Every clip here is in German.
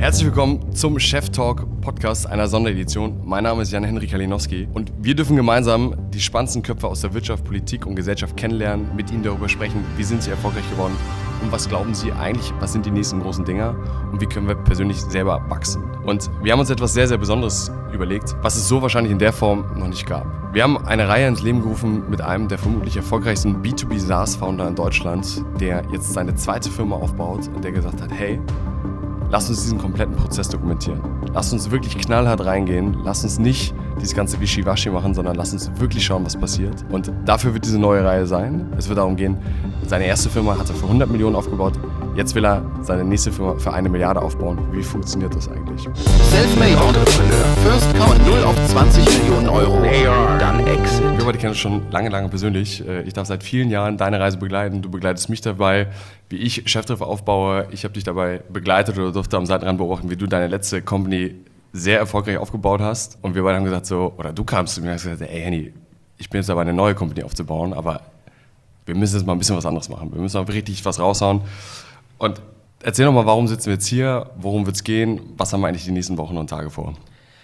Herzlich willkommen zum Chef Talk Podcast einer Sonderedition. Mein Name ist Jan-Henrik Kalinowski und wir dürfen gemeinsam die spannendsten Köpfe aus der Wirtschaft, Politik und Gesellschaft kennenlernen, mit ihnen darüber sprechen, wie sind sie erfolgreich geworden und was glauben sie eigentlich, was sind die nächsten großen Dinger und wie können wir persönlich selber wachsen. Und wir haben uns etwas sehr, sehr Besonderes überlegt, was es so wahrscheinlich in der Form noch nicht gab. Wir haben eine Reihe ins Leben gerufen mit einem der vermutlich erfolgreichsten B2B SaaS-Founder in Deutschland, der jetzt seine zweite Firma aufbaut und der gesagt hat, hey, lass uns diesen kompletten Prozess dokumentieren. Lass uns wirklich knallhart reingehen. Lass uns nicht dieses ganze Wischiwaschi machen, sondern lass uns wirklich schauen, was passiert. Und dafür wird diese neue Reihe sein. Es wird darum gehen, seine erste Firma hat er für 100 Millionen aufgebaut. Jetzt will er seine nächste Firma für 1 Milliarde aufbauen. Wie funktioniert das eigentlich? Selfmade Entrepreneur. First kommen 0 auf 20 Millionen Euro. Dann Exit. Wir beide kennen uns schon lange persönlich. Ich darf seit vielen Jahren deine Reise begleiten. Du begleitest mich dabei, wie ich Cheftreffer aufbaue. Ich habe dich dabei begleitet oder durfte am Seitenrand beobachten, wie du deine letzte Company sehr erfolgreich aufgebaut hast. Und wir beide haben gesagt so, oder du kamst zu mir und hast gesagt, ey Henny, ich bin jetzt dabei, eine neue Company aufzubauen, aber wir müssen jetzt mal ein bisschen was anderes machen. Wir müssen auch richtig was raushauen. Und erzähl doch mal, warum sitzen wir jetzt hier? Worum wird es gehen? Was haben wir eigentlich die nächsten Wochen und Tage vor?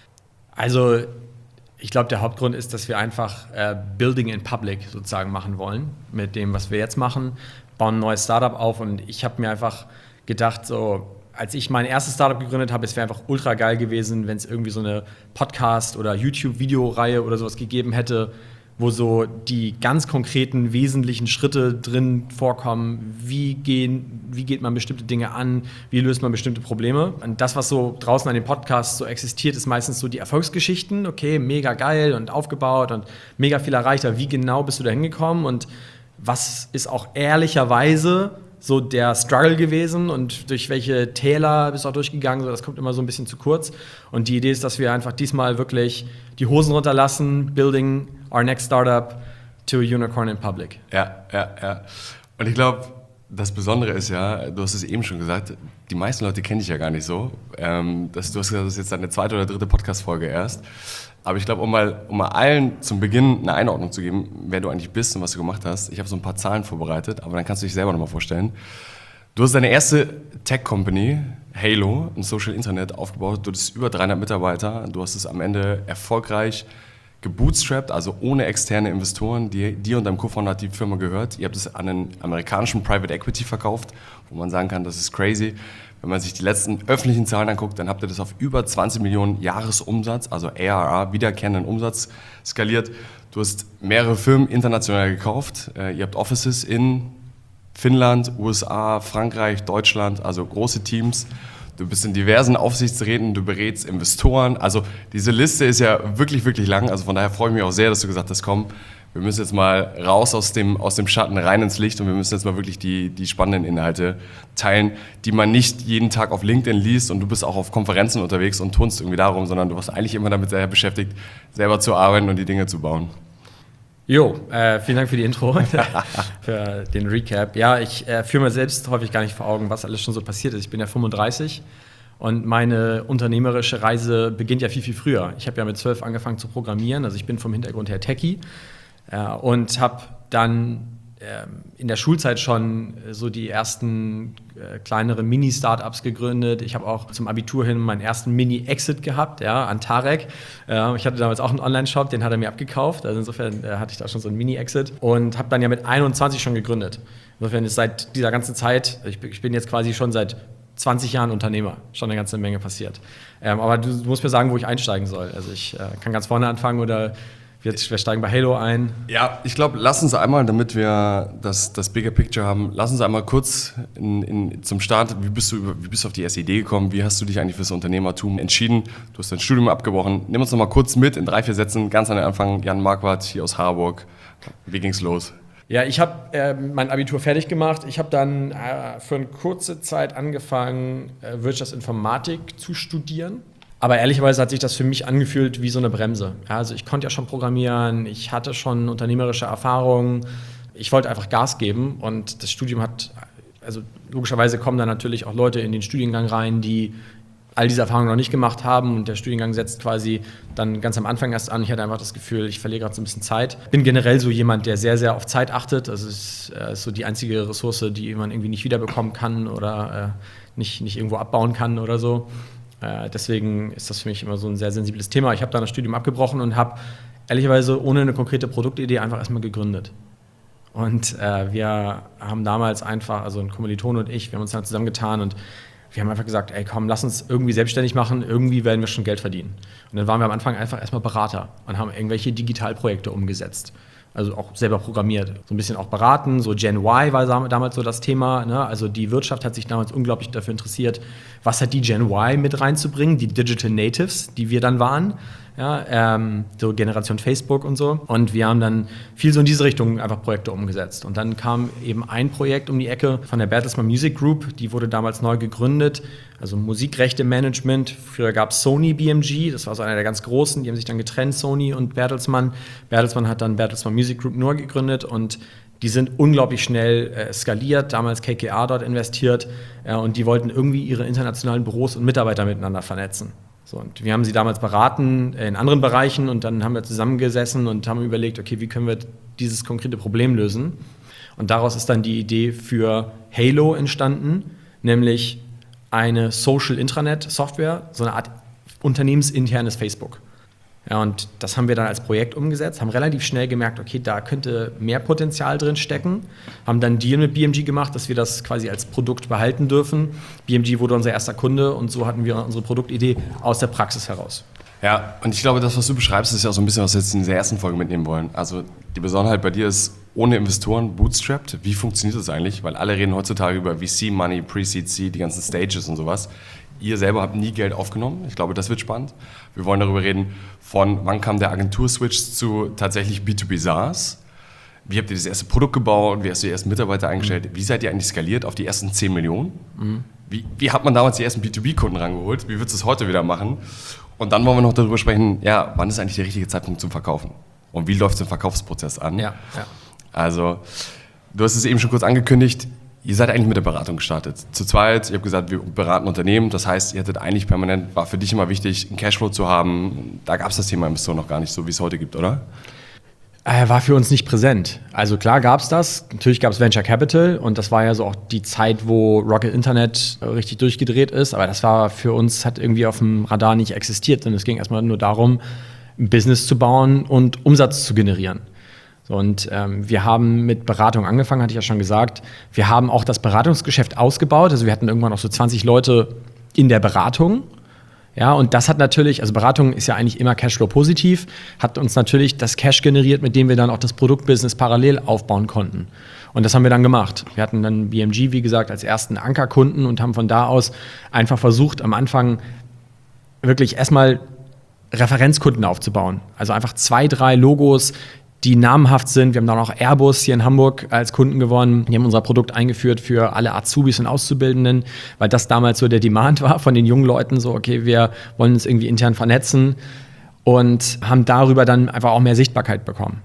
Also, ich glaube, der Hauptgrund ist, dass wir einfach Building in Public sozusagen machen wollen mit dem, was wir jetzt machen. Bauen ein neues Startup auf und ich habe mir einfach gedacht, so, als ich mein erstes Startup gegründet habe, es wäre einfach ultra geil gewesen, wenn es irgendwie so eine Podcast- oder YouTube-Videoreihe oder sowas gegeben hätte, wo so die ganz konkreten, wesentlichen Schritte drin vorkommen. Wie geht man bestimmte Dinge an? Wie löst man bestimmte Probleme? Und das, was so draußen an den Podcasts so existiert, ist meistens so die Erfolgsgeschichten. Okay, mega geil und aufgebaut und mega viel erreicht. Aber wie genau bist du da hingekommen? Und was ist auch ehrlicherweise so der Struggle gewesen und durch welche Täler bist du auch durchgegangen? So, das kommt immer so ein bisschen zu kurz. Und die Idee ist, dass wir einfach diesmal wirklich die Hosen runterlassen, building our next startup to a unicorn in public. Ja. Und ich glaube, das Besondere ist ja, du hast es eben schon gesagt, die meisten Leute kennen dich ja gar nicht so. Du hast gesagt, das ist jetzt deine zweite oder dritte Podcast-Folge erst. Aber ich glaube, um mal allen zum Beginn eine Einordnung zu geben, wer du eigentlich bist und was du gemacht hast, ich habe so ein paar Zahlen vorbereitet, aber dann kannst du dich selber nochmal vorstellen. Du hast deine erste Tech-Company, Halo, ein Social Internet, aufgebaut. Du hattest über 300 Mitarbeiter. Du hast es am Ende erfolgreich gebootstrapped, also ohne externe Investoren. Dir und deinem Co-Founder hat die Firma gehört. Ihr habt es an einen amerikanischen Private Equity verkauft, wo man sagen kann, das ist crazy. Wenn man sich die letzten öffentlichen Zahlen anguckt, dann habt ihr das auf über 20 Millionen Jahresumsatz, also ARR, wiederkehrenden Umsatz, skaliert. Du hast mehrere Firmen international gekauft. Ihr habt Offices in Finnland, USA, Frankreich, Deutschland, also große Teams. Du bist in diversen Aufsichtsräten, du berätst Investoren. Also diese Liste ist ja wirklich lang. Also von daher freue ich mich auch sehr, dass du gesagt hast, komm, wir müssen jetzt mal raus aus dem Schatten, rein ins Licht und wir müssen jetzt mal wirklich die spannenden Inhalte teilen, die man nicht jeden Tag auf LinkedIn liest und du bist auch auf Konferenzen unterwegs und turnst irgendwie darum, sondern du warst eigentlich immer damit sehr beschäftigt, selber zu arbeiten und die Dinge zu bauen. Jo, vielen Dank für die Intro, für den Recap. Ja, ich führe mir selbst häufig gar nicht vor Augen, was alles schon so passiert ist. Ich bin ja 35 und meine unternehmerische Reise beginnt ja viel früher. Ich habe ja mit 12 angefangen zu programmieren, also ich bin vom Hintergrund her Techie und habe dann in der Schulzeit schon so die ersten kleineren Mini-Startups gegründet. Ich habe auch zum Abitur hin meinen ersten Mini-Exit gehabt, ja, an Tarek. Ich hatte damals auch einen Online-Shop, den hat er mir abgekauft. Also insofern hatte ich da schon so einen Mini-Exit und habe dann ja mit 21 schon gegründet. Insofern ist seit dieser ganzen Zeit, ich bin jetzt quasi schon seit 20 Jahren Unternehmer, schon eine ganze Menge passiert. Aber du musst mir sagen, wo ich einsteigen soll. Also ich kann ganz vorne anfangen oder wir steigen bei Halo ein. Ja, ich glaube, lass uns einmal, damit wir das Bigger Picture haben, lass uns einmal kurz zum Start, wie bist du auf die erste Idee gekommen? Wie hast du dich eigentlich fürs Unternehmertum entschieden? Du hast dein Studium abgebrochen. Nimm uns noch mal kurz mit in 3-4 Sätzen, ganz an den Anfang. Jan Marquardt hier aus Harburg. Wie ging's los? Ja, ich habe mein Abitur fertig gemacht. Ich habe dann für eine kurze Zeit angefangen, Wirtschaftsinformatik zu studieren. Aber ehrlicherweise hat sich das für mich angefühlt wie so eine Bremse. Ja, also ich konnte ja schon programmieren, ich hatte schon unternehmerische Erfahrungen. Ich wollte einfach Gas geben und das Studium also logischerweise kommen da natürlich auch Leute in den Studiengang rein, die all diese Erfahrungen noch nicht gemacht haben und der Studiengang setzt quasi dann ganz am Anfang erst an. Ich hatte einfach das Gefühl, ich verliere gerade so ein bisschen Zeit. Bin generell so jemand, der sehr, sehr auf Zeit achtet. Also es ist so die einzige Ressource, die man irgendwie nicht wiederbekommen kann oder nicht irgendwo abbauen kann oder so. Deswegen ist das für mich immer so ein sehr sensibles Thema. Ich habe dann das Studium abgebrochen und habe ehrlicherweise ohne eine konkrete Produktidee einfach erstmal gegründet. Und wir haben damals einfach, also ein Kommilitone und ich, wir haben uns dann zusammengetan und wir haben einfach gesagt, ey komm, lass uns irgendwie selbstständig machen, irgendwie werden wir schon Geld verdienen. Und dann waren wir am Anfang einfach erstmal Berater und haben irgendwelche Digitalprojekte umgesetzt. Also auch selber programmiert, so ein bisschen auch beraten, so Gen Y war damals so das Thema, ne? Also die Wirtschaft hat sich damals unglaublich dafür interessiert, was hat die Gen Y mit reinzubringen, die Digital Natives, die wir dann waren, ja, so Generation Facebook und so. Und wir haben dann viel so in diese Richtung einfach Projekte umgesetzt. Und dann kam eben ein Projekt um die Ecke von der Bertelsmann Music Group, die wurde damals neu gegründet, also Musikrechte-Management. Früher gab es Sony BMG, das war so einer der ganz großen, die haben sich dann getrennt, Sony und Bertelsmann. Bertelsmann hat dann Bertelsmann Music Group neu gegründet und die sind unglaublich schnell skaliert, damals KKR dort investiert und die wollten irgendwie ihre internationalen Büros und Mitarbeiter miteinander vernetzen. So, und wir haben sie damals beraten in anderen Bereichen und dann haben wir zusammengesessen und haben überlegt, okay, wie können wir dieses konkrete Problem lösen? Und daraus ist dann die Idee für Halo entstanden, nämlich eine Social Intranet Software, so eine Art unternehmensinternes Facebook. Ja, und das haben wir dann als Projekt umgesetzt, haben relativ schnell gemerkt, okay, da könnte mehr Potenzial drin stecken, haben dann einen Deal mit BMG gemacht, dass wir das quasi als Produkt behalten dürfen. BMG wurde unser erster Kunde und so hatten wir unsere Produktidee aus der Praxis heraus. Ja, und ich glaube, das, was du beschreibst, ist ja auch so ein bisschen, was wir jetzt in dieser ersten Folge mitnehmen wollen. Also die Besonderheit bei dir ist, ohne Investoren, bootstrapped. Wie funktioniert das eigentlich? Weil alle reden heutzutage über VC-Money, Pre-Seed, Seed, die ganzen Stages und sowas. Ihr selber habt nie Geld aufgenommen. Ich glaube, das wird spannend. Wir wollen darüber reden, von wann kam der Agentur-Switch zu tatsächlich B2B SaaS. Wie habt ihr das erste Produkt gebaut? Wie hast du die ersten Mitarbeiter eingestellt? Wie seid ihr eigentlich skaliert auf die ersten 10 Millionen? Wie hat man damals die ersten B2B-Kunden rangeholt? Wie würdest du es heute wieder machen? Und dann wollen wir noch darüber sprechen, ja, wann ist eigentlich der richtige Zeitpunkt zum Verkaufen? Und wie läuft so ein Verkaufsprozess an? Ja. Also, du hast es eben schon kurz angekündigt, ihr seid eigentlich mit der Beratung gestartet. Zu zweit, ihr habt gesagt, wir beraten Unternehmen. Das heißt, ihr hattet eigentlich permanent, war für dich immer wichtig, einen Cashflow zu haben. Da gab es das Thema Investoren noch gar nicht so, wie es heute gibt, oder? War für uns nicht präsent. Also klar gab es das. Natürlich gab es Venture Capital und das war ja so auch die Zeit, wo Rocket Internet richtig durchgedreht ist. Aber das war für uns, hat irgendwie auf dem Radar nicht existiert. Denn es ging erstmal nur darum, ein Business zu bauen und Umsatz zu generieren. So, und wir haben mit Beratung angefangen, hatte ich ja schon gesagt. Wir haben auch das Beratungsgeschäft ausgebaut. Also wir hatten irgendwann auch so 20 Leute in der Beratung. Ja, und das hat natürlich, also Beratung ist ja eigentlich immer Cashflow-positiv, hat uns natürlich das Cash generiert, mit dem wir dann auch das Produktbusiness parallel aufbauen konnten. Und das haben wir dann gemacht. Wir hatten dann BMG, wie gesagt, als ersten Ankerkunden und haben von da aus einfach versucht, am Anfang wirklich erstmal Referenzkunden aufzubauen. Also einfach 2, 3 Logos, die namhaft sind. Wir haben dann auch Airbus hier in Hamburg als Kunden gewonnen. Die haben unser Produkt eingeführt für alle Azubis und Auszubildenden, weil das damals so der Demand war von den jungen Leuten. So, okay, wir wollen uns irgendwie intern vernetzen und haben darüber dann einfach auch mehr Sichtbarkeit bekommen.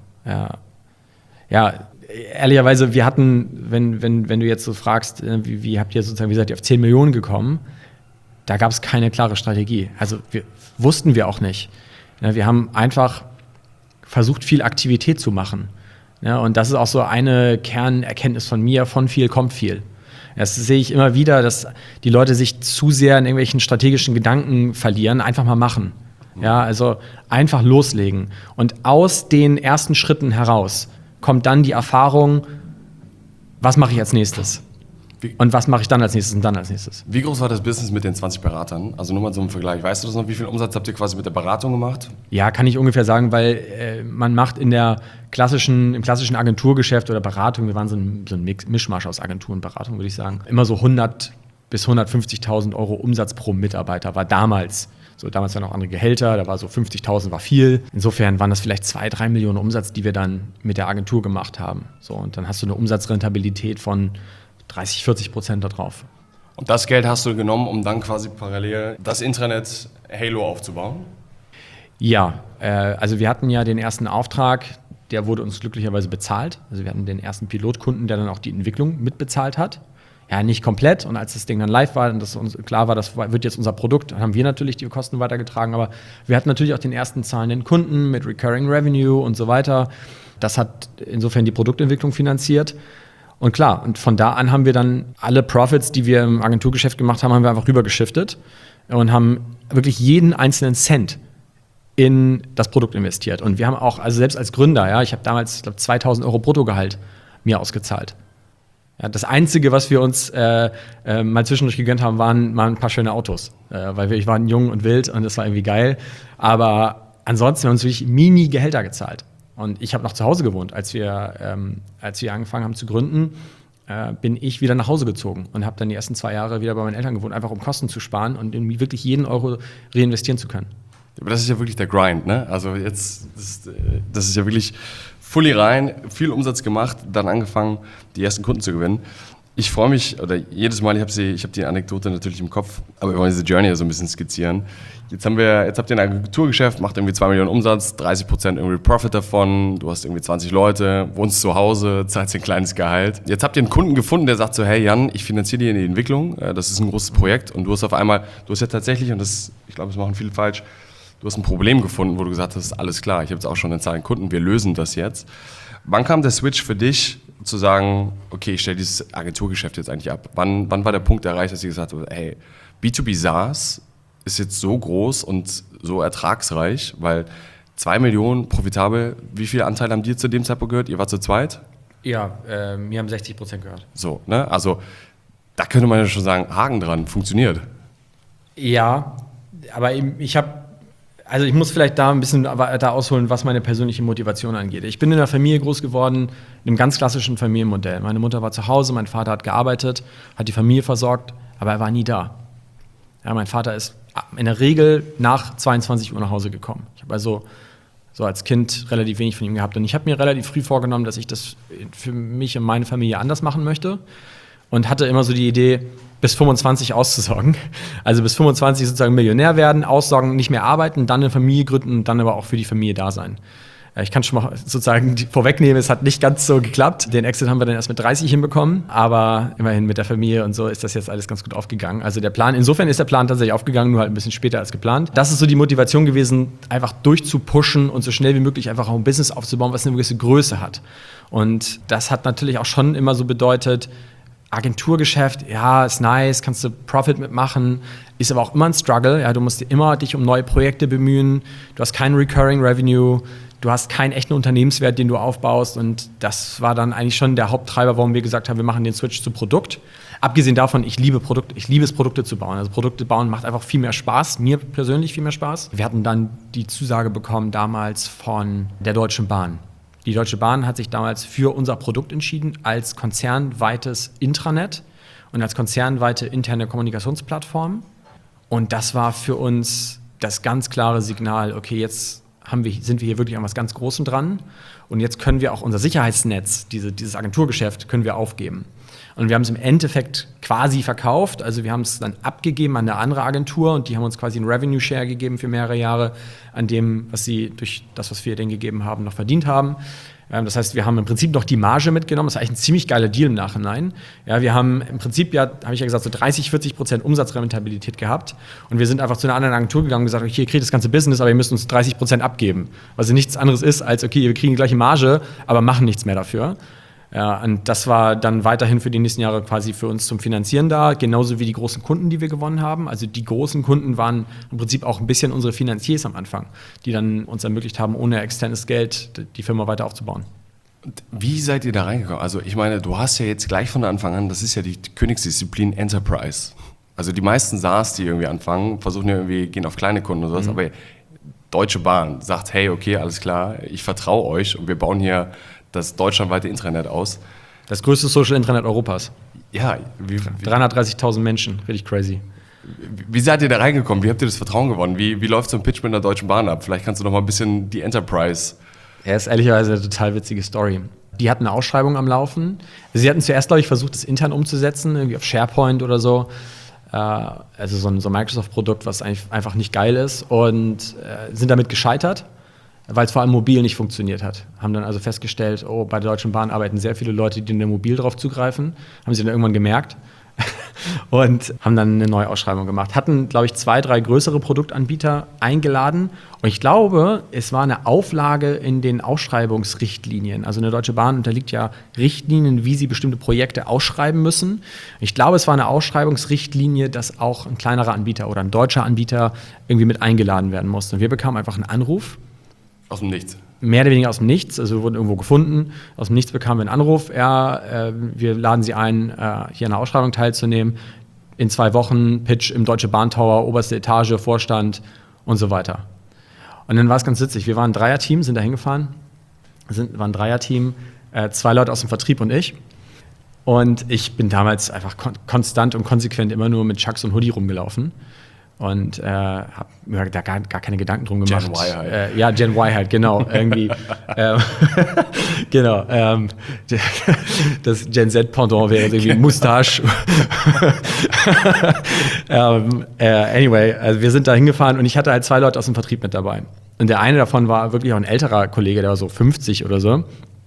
Ja, ehrlicherweise, wir hatten, wenn du jetzt so fragst, wie habt ihr sozusagen, wie seid ihr auf 10 Millionen gekommen? Da gab es keine klare Strategie. Also wussten wir auch nicht. Wir haben einfach versucht, viel Aktivität zu machen. Ja, und das ist auch so eine Kernerkenntnis von mir, von viel kommt viel. Das sehe ich immer wieder, dass die Leute sich zu sehr in irgendwelchen strategischen Gedanken verlieren, einfach mal machen. Ja, also einfach loslegen. Und aus den ersten Schritten heraus kommt dann die Erfahrung, was mache ich als nächstes? Und was mache ich dann als nächstes und dann als nächstes? Wie groß war das Business mit den 20 Beratern? Also nur mal so im Vergleich. Weißt du das noch? Wie viel Umsatz habt ihr quasi mit der Beratung gemacht? Ja, kann ich ungefähr sagen, weil man macht im klassischen Agenturgeschäft oder Beratung, wir waren so ein Mischmasch aus Agentur und Beratung, würde ich sagen, immer so 100 bis 150.000 Euro Umsatz pro Mitarbeiter war damals. So, damals waren auch andere Gehälter, da war so 50.000 war viel. Insofern waren das vielleicht 2-3 Millionen Umsatz, die wir dann mit der Agentur gemacht haben. So, und dann hast du eine Umsatzrentabilität von 30-40% da drauf. Und das Geld hast du genommen, um dann quasi parallel das Intranet Halo aufzubauen? Ja, also wir hatten ja den ersten Auftrag, der wurde uns glücklicherweise bezahlt. Also wir hatten den ersten Pilotkunden, der dann auch die Entwicklung mitbezahlt hat. Ja, nicht komplett. Und als das Ding dann live war und das uns klar war, das wird jetzt unser Produkt, dann haben wir natürlich die Kosten weitergetragen. Aber wir hatten natürlich auch den ersten zahlenden Kunden mit Recurring Revenue und so weiter. Das hat insofern die Produktentwicklung finanziert. Und klar, und von da an haben wir dann alle Profits, die wir im Agenturgeschäft gemacht haben, haben wir einfach rübergeschiftet und haben wirklich jeden einzelnen Cent in das Produkt investiert. Und wir haben auch, also selbst als Gründer, ja, ich habe damals, ich glaube, 2.000 € Bruttogehalt mir ausgezahlt. Ja, das Einzige, was wir uns mal zwischendurch gegönnt haben, waren mal ein paar schöne Autos. Weil wir waren jung und wild und das war irgendwie geil. Aber ansonsten haben wir uns wirklich Mini-Gehälter gezahlt. Und ich habe noch zu Hause gewohnt. Als wir angefangen haben zu gründen, bin ich wieder nach Hause gezogen und habe dann die ersten 2 Jahre wieder bei meinen Eltern gewohnt, einfach um Kosten zu sparen und irgendwie wirklich jeden Euro reinvestieren zu können. Aber das ist ja wirklich der Grind, ne? Also jetzt, das ist ja wirklich fully rein, viel Umsatz gemacht, dann angefangen, die ersten Kunden zu gewinnen. Ich freue mich, oder jedes Mal, ich habe die Anekdote natürlich im Kopf, aber wir wollen diese Journey so ein bisschen skizzieren. Jetzt habt ihr ein Agenturgeschäft, macht irgendwie 2 Millionen Umsatz, 30% irgendwie Profit davon, du hast irgendwie 20 Leute, wohnst zu Hause, zahlst dir ein kleines Gehalt. Jetzt habt ihr einen Kunden gefunden, der sagt so, hey Jan, ich finanziere dir die Entwicklung, das ist ein großes Projekt und du hast ja tatsächlich, und das, ich glaube, das machen viele falsch, du hast ein Problem gefunden, wo du gesagt hast, alles klar, ich habe jetzt auch schon eine Zahl an Kunden, wir lösen das jetzt. Wann kam der Switch für dich, zu sagen, okay, ich stelle dieses Agenturgeschäft jetzt eigentlich ab? Wann war der Punkt erreicht, dass ihr gesagt habt, hey, B2B SaaS ist jetzt so groß und so ertragsreich, weil 2 Millionen profitabel, wie viel Anteil haben die zu dem Zeitpunkt gehört? Ihr wart zu zweit? Ja, mir haben 60% gehört. So, ne? Also da könnte man ja schon sagen, Haken dran, funktioniert. Ja, aber ich muss vielleicht da ein bisschen weiter ausholen, was meine persönliche Motivation angeht. Ich bin in einer Familie groß geworden, in einem ganz klassischen Familienmodell. Meine Mutter war zu Hause, mein Vater hat gearbeitet, hat die Familie versorgt, aber er war nie da. Ja, mein Vater ist in der Regel nach 22 Uhr nach Hause gekommen. Ich habe also so als Kind relativ wenig von ihm gehabt. Und ich habe mir relativ früh vorgenommen, dass ich das für mich und meine Familie anders machen möchte. Und hatte immer so die Idee, bis 25 auszusorgen. Also bis 25 sozusagen Millionär werden, aussorgen, nicht mehr arbeiten, dann eine Familie gründen und dann aber auch für die Familie da sein. Ich kann schon mal sozusagen vorwegnehmen, es hat nicht ganz so geklappt. Den Exit haben wir dann erst mit 30 hinbekommen, aber immerhin mit der Familie und so ist das jetzt alles ganz gut aufgegangen. Also insofern ist der Plan tatsächlich aufgegangen, nur halt ein bisschen später als geplant. Das ist so die Motivation gewesen, einfach durchzupushen und so schnell wie möglich einfach auch ein Business aufzubauen, was eine gewisse Größe hat. Und das hat natürlich auch schon immer so bedeutet, Agenturgeschäft, ja, ist nice, kannst du Profit mitmachen, ist aber auch immer ein Struggle. Ja, du musst immer dich um neue Projekte bemühen, du hast kein Recurring Revenue, du hast keinen echten Unternehmenswert, den du aufbaust und das war dann eigentlich schon der Haupttreiber, warum wir gesagt haben, wir machen den Switch zu Produkt. Abgesehen davon, ich liebe es, Produkte zu bauen. Also Produkte bauen macht einfach viel mehr Spaß, mir persönlich viel mehr Spaß. Wir hatten dann die Zusage bekommen damals von der Deutschen Bahn. Die Deutsche Bahn hat sich damals für unser Produkt entschieden als konzernweites Intranet und als konzernweite interne Kommunikationsplattform. Und das war für uns das ganz klare Signal, okay, jetzt sind wir hier wirklich an was ganz Großem dran und jetzt können wir auch unser Sicherheitsnetz, dieses Agenturgeschäft, können wir aufgeben. Und wir haben es im Endeffekt quasi verkauft, also wir haben es dann abgegeben an eine andere Agentur und die haben uns quasi einen Revenue Share gegeben für mehrere Jahre an dem, was sie durch das, was wir denen gegeben haben, noch verdient haben. Das heißt, wir haben im Prinzip noch die Marge mitgenommen. Das war eigentlich ein ziemlich geiler Deal im Nachhinein. Ja, wir haben im Prinzip, habe ich ja gesagt, so 30-40% Umsatzrentabilität gehabt. Und wir sind einfach zu einer anderen Agentur gegangen und gesagt, okay, ihr kriegt das ganze Business, aber ihr müsst uns 30% abgeben. Was nichts anderes ist als, okay, wir kriegen die gleiche Marge, aber machen nichts mehr dafür. Ja, und das war dann weiterhin für die nächsten Jahre quasi für uns zum Finanzieren da, genauso wie die großen Kunden, die wir gewonnen haben. Also die großen Kunden waren im Prinzip auch ein bisschen unsere Finanziers am Anfang, die dann uns ermöglicht haben, ohne externes Geld die Firma weiter aufzubauen. Und wie seid ihr da reingekommen? Also ich meine, du hast ja jetzt gleich von Anfang an, das ist ja die Königsdisziplin Enterprise. Also die meisten SaaS, die irgendwie anfangen, versuchen ja irgendwie, gehen auf kleine Kunden oder sowas, aber Deutsche Bahn sagt, hey, okay, alles klar, ich vertraue euch und wir bauen hier das deutschlandweite Intranet aus. Das größte Social Intranet Europas. Ja. 330.000 Menschen, richtig crazy. Wie seid ihr da reingekommen? Wie habt ihr das Vertrauen gewonnen? Wie läuft so ein Pitch mit einer Deutschen Bahn ab? Vielleicht kannst du noch mal ein bisschen die Enterprise... Ja, ist ehrlicherweise eine total witzige Story. Die hatten eine Ausschreibung am Laufen. Sie hatten zuerst, glaube ich, versucht, das intern umzusetzen, irgendwie auf SharePoint oder so. Also so ein Microsoft-Produkt, was einfach nicht geil ist. Und sind damit gescheitert, weil es vor allem mobil nicht funktioniert hat. Haben dann also festgestellt, bei der Deutschen Bahn arbeiten sehr viele Leute, die in der mobil drauf zugreifen. Haben sie dann irgendwann gemerkt. Und haben dann eine neue Ausschreibung gemacht. Hatten, glaube ich, 2, 3 größere Produktanbieter eingeladen. Und ich glaube, es war eine Auflage in den Ausschreibungsrichtlinien. Also eine Deutsche Bahn unterliegt ja Richtlinien, wie sie bestimmte Projekte ausschreiben müssen. Ich glaube, es war eine Ausschreibungsrichtlinie, dass auch ein kleinerer Anbieter oder ein deutscher Anbieter irgendwie mit eingeladen werden musste. Und wir bekamen einfach einen Anruf. Aus dem Nichts. Mehr oder weniger aus dem Nichts, also wir wurden irgendwo gefunden. Aus dem Nichts bekamen wir einen Anruf, wir laden Sie ein, hier an der Ausschreibung teilzunehmen. In 2 Wochen Pitch im Deutsche Bahn Tower, oberste Etage, Vorstand und so weiter. Und dann war es ganz witzig, wir waren ein Dreierteam, sind da hingefahren, waren ein Dreierteam, 2 Leute aus dem Vertrieb und ich. Und ich bin damals einfach konstant und konsequent immer nur mit Chucks und Hoodie rumgelaufen. Und habe mir da gar keine Gedanken drum gemacht. Gen Y halt. Ja, Gen Y halt, genau. Irgendwie. Genau. Das Gen Z-Pendant wäre irgendwie Moustache. Anyway, also wir sind da hingefahren und ich hatte halt 2 Leute aus dem Vertrieb mit dabei. Und der eine davon war wirklich auch ein älterer Kollege, der war so 50 oder so.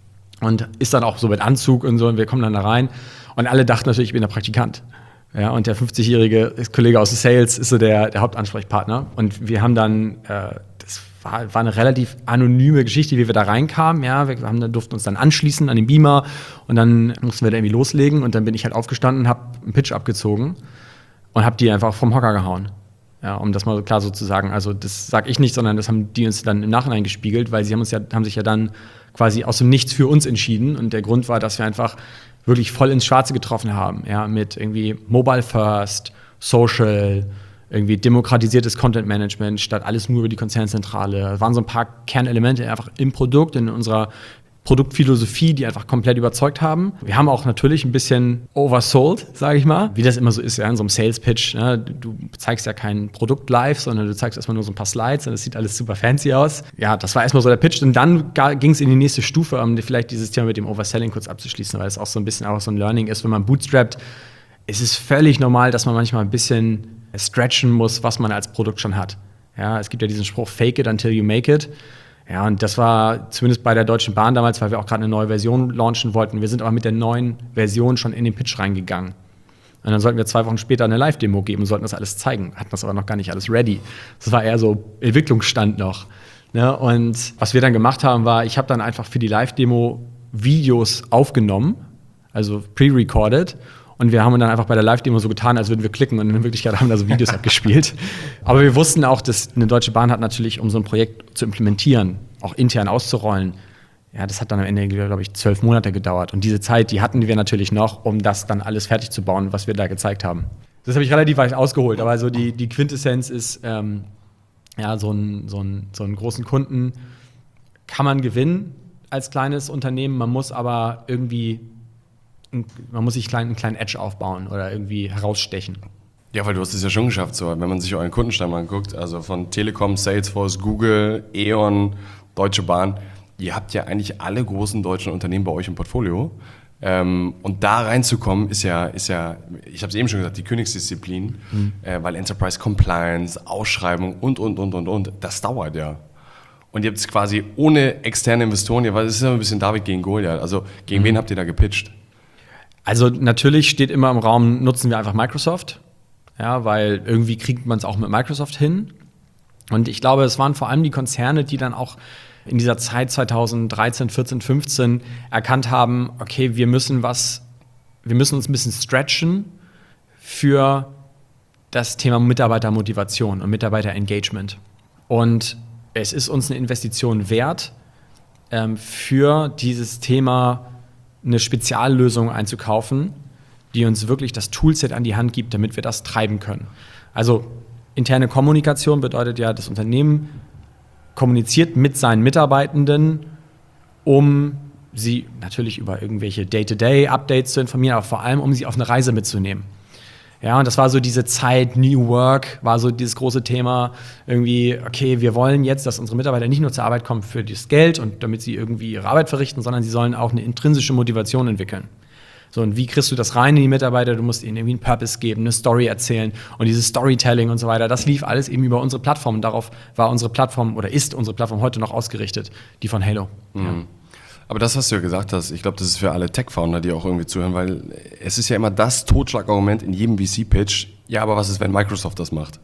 Und ist dann auch so mit Anzug und so. Und wir kommen dann da rein. Und alle dachten natürlich, ich bin der Praktikant. Ja, und der 50-jährige Kollege aus dem Sales ist so der Hauptansprechpartner. Und wir haben dann, das war eine relativ anonyme Geschichte, wie wir da reinkamen. Ja, durften uns dann anschließen an den Beamer und dann mussten wir da irgendwie loslegen. Und dann bin ich halt aufgestanden, habe einen Pitch abgezogen und habe die einfach vom Hocker gehauen. Ja, um das mal so klar so zu sagen. Also das sage ich nicht, sondern das haben die uns dann im Nachhinein gespiegelt, weil sie haben sich ja dann quasi aus dem Nichts für uns entschieden. Und der Grund war, dass wir einfach wirklich voll ins Schwarze getroffen haben, ja, mit irgendwie Mobile First, Social, irgendwie demokratisiertes Content Management statt alles nur über die Konzernzentrale. Da waren so ein paar Kernelemente einfach im Produkt, in unserer Produktphilosophie, die einfach komplett überzeugt haben. Wir haben auch natürlich ein bisschen oversold, sage ich mal, wie das immer so ist, ja, in so einem Sales-Pitch. Ne? Du zeigst ja kein Produkt live, sondern du zeigst erstmal nur so ein paar Slides und das sieht alles super fancy aus. Ja, das war erstmal so der Pitch und dann ging es in die nächste Stufe, um vielleicht dieses Thema mit dem Overselling kurz abzuschließen, weil es auch so ein bisschen auch so ein Learning ist, wenn man bootstrappt. Es ist völlig normal, dass man manchmal ein bisschen stretchen muss, was man als Produkt schon hat. Ja, es gibt ja diesen Spruch, fake it until you make it. Ja, und das war zumindest bei der Deutschen Bahn damals, weil wir auch gerade eine neue Version launchen wollten. Wir sind aber mit der neuen Version schon in den Pitch reingegangen. Und dann sollten wir 2 Wochen später eine Live-Demo geben und sollten das alles zeigen. Hatten das aber noch gar nicht alles ready. Das war eher so Entwicklungsstand noch. Ne? Und was wir dann gemacht haben, war, ich habe dann einfach für die Live-Demo Videos aufgenommen, also pre-recorded. Und wir haben dann einfach bei der Live-Demo so getan, als würden wir klicken und in Wirklichkeit haben da so Videos abgespielt. Aber wir wussten auch, dass eine Deutsche Bahn hat natürlich, um so ein Projekt zu implementieren, auch intern auszurollen, ja, das hat dann am Ende, glaube ich, 12 Monate gedauert. Und diese Zeit, die hatten wir natürlich noch, um das dann alles fertig zu bauen, was wir da gezeigt haben. Das habe ich relativ weit ausgeholt, aber so die Quintessenz ist, ja, so einen großen Kunden kann man gewinnen als kleines Unternehmen, man muss aber irgendwie sich einen kleinen Edge aufbauen oder irgendwie herausstechen. Ja, weil du hast es ja schon geschafft, so, wenn man sich euren Kundenstamm anguckt, also von Telekom, Salesforce, Google, E.ON, Deutsche Bahn, ihr habt ja eigentlich alle großen deutschen Unternehmen bei euch im Portfolio. Und da reinzukommen ist ja, ich habe es eben schon gesagt, die Königsdisziplin, weil Enterprise Compliance, Ausschreibung und, das dauert ja. Und ihr habt es quasi ohne externe Investoren, weil es ist ja ein bisschen David gegen Goliath, also gegen wen habt ihr da gepitcht? Also natürlich steht immer im Raum, nutzen wir einfach Microsoft, ja, weil irgendwie kriegt man es auch mit Microsoft hin. Und ich glaube, es waren vor allem die Konzerne, die dann auch in dieser Zeit 2013, 14, 15 erkannt haben, okay, wir müssen uns ein bisschen stretchen für das Thema Mitarbeitermotivation und Mitarbeiterengagement. Und es ist uns eine Investition wert, für dieses Thema eine Speziallösung einzukaufen, die uns wirklich das Toolset an die Hand gibt, damit wir das treiben können. Also interne Kommunikation bedeutet ja, das Unternehmen kommuniziert mit seinen Mitarbeitenden, um sie natürlich über irgendwelche Day-to-Day-Updates zu informieren, aber vor allem, um sie auf eine Reise mitzunehmen. Ja, und das war so diese Zeit, New Work, war so dieses große Thema, irgendwie, okay, wir wollen jetzt, dass unsere Mitarbeiter nicht nur zur Arbeit kommen für das Geld und damit sie irgendwie ihre Arbeit verrichten, sondern sie sollen auch eine intrinsische Motivation entwickeln. So, und wie kriegst du das rein in die Mitarbeiter? Du musst ihnen irgendwie einen Purpose geben, eine Story erzählen und dieses Storytelling und so weiter, das lief alles eben über unsere Plattform. Und darauf war unsere Plattform oder ist unsere Plattform heute noch ausgerichtet, die von Halo. Mhm. Aber das, was du ja gesagt hast, ich glaube, das ist für alle Tech-Founder, die auch irgendwie zuhören, weil es ist ja immer das Totschlagargument in jedem VC-Pitch. Ja, aber was ist, wenn Microsoft das macht?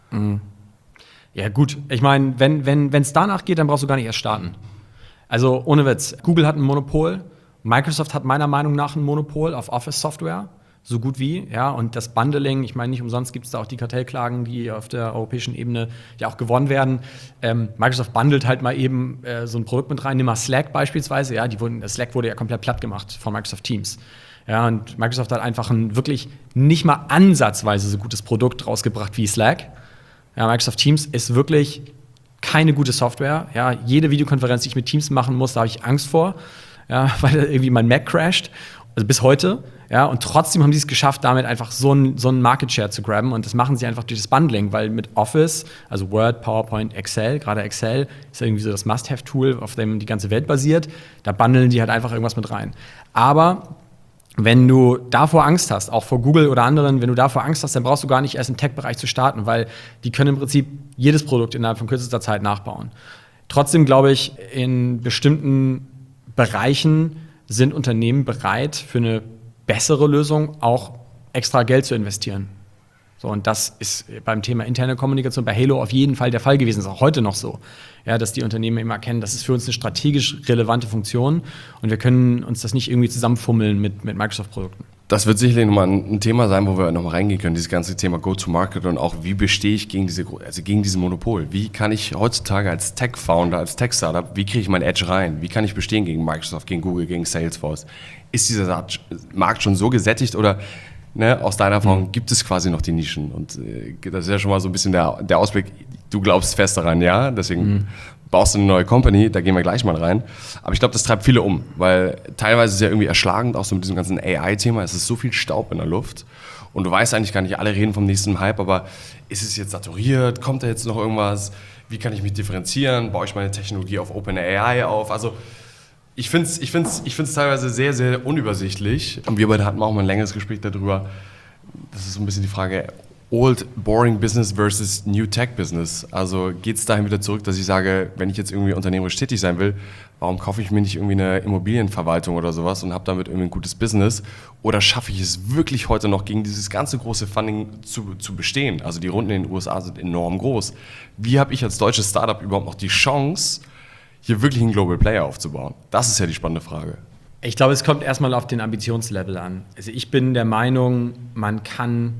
Ja gut, ich meine, wenn es danach geht, dann brauchst du gar nicht erst starten. Also ohne Witz, Google hat ein Monopol, Microsoft hat meiner Meinung nach ein Monopol auf Office-Software, so gut wie, ja, und das Bundling, ich meine, nicht umsonst gibt es da auch die Kartellklagen, die auf der europäischen Ebene ja auch gewonnen werden. Microsoft bundelt halt mal eben so ein Produkt mit rein, nimm mal Slack beispielsweise, ja, Slack wurde ja komplett platt gemacht von Microsoft Teams. Ja, und Microsoft hat einfach ein wirklich nicht mal ansatzweise so gutes Produkt rausgebracht wie Slack. Ja, Microsoft Teams ist wirklich keine gute Software. Ja, jede Videokonferenz, die ich mit Teams machen muss, da habe ich Angst vor, ja, weil irgendwie mein Mac crasht. Also bis heute. Ja, und trotzdem haben sie es geschafft, damit einfach so einen Market Share zu grabben. Und das machen sie einfach durch das Bundling, weil mit Office, also Word, PowerPoint, Excel, gerade Excel ist ja irgendwie so das Must-Have-Tool, auf dem die ganze Welt basiert. Da bundeln die halt einfach irgendwas mit rein. Aber wenn du davor Angst hast, auch vor Google oder anderen, wenn du davor Angst hast, dann brauchst du gar nicht erst im Tech-Bereich zu starten, weil die können im Prinzip jedes Produkt innerhalb von kürzester Zeit nachbauen. Trotzdem glaube ich, in bestimmten Bereichen sind Unternehmen bereit, für eine bessere Lösung auch extra Geld zu investieren. So, und das ist beim Thema interne Kommunikation bei Halo auf jeden Fall der Fall gewesen. Das ist auch heute noch so, ja, dass die Unternehmen immer erkennen, das ist für uns eine strategisch relevante Funktion und wir können uns das nicht irgendwie zusammenfummeln mit Microsoft-Produkten. Das wird sicherlich nochmal ein Thema sein, wo wir nochmal reingehen können, dieses ganze Thema Go-to-Market und auch, wie bestehe ich gegen dieses Monopol? Wie kann ich heutzutage als Tech-Founder, als Tech-Startup, wie kriege ich mein Edge rein? Wie kann ich bestehen gegen Microsoft, gegen Google, gegen Salesforce? Ist dieser Markt schon so gesättigt oder aus deiner Erfahrung gibt es quasi noch die Nischen? Und das ist ja schon mal so ein bisschen der Ausblick, du glaubst fest daran, ja, deswegen baust du eine neue Company, da gehen wir gleich mal rein. Aber ich glaube, das treibt viele um, weil teilweise ist es ja irgendwie erschlagend, auch so mit diesem ganzen AI-Thema, es ist so viel Staub in der Luft und du weißt eigentlich gar nicht, alle reden vom nächsten Hype, aber ist es jetzt saturiert, kommt da jetzt noch irgendwas, wie kann ich mich differenzieren, baue ich meine Technologie auf OpenAI auf, also ich find's teilweise sehr, sehr unübersichtlich und wir beide hatten auch mal ein längeres Gespräch darüber, das ist so ein bisschen die Frage, Old Boring Business versus New Tech Business. Also geht es dahin wieder zurück, dass ich sage, wenn ich jetzt irgendwie unternehmerisch tätig sein will, warum kaufe ich mir nicht irgendwie eine Immobilienverwaltung oder sowas und habe damit irgendwie ein gutes Business? Oder schaffe ich es wirklich heute noch gegen dieses ganze große Funding zu bestehen? Also die Runden in den USA sind enorm groß. Wie habe ich als deutsches Startup überhaupt noch die Chance, hier wirklich einen Global Player aufzubauen? Das ist ja die spannende Frage. Ich glaube, es kommt erstmal auf den Ambitionslevel an. Also ich bin der Meinung, man kann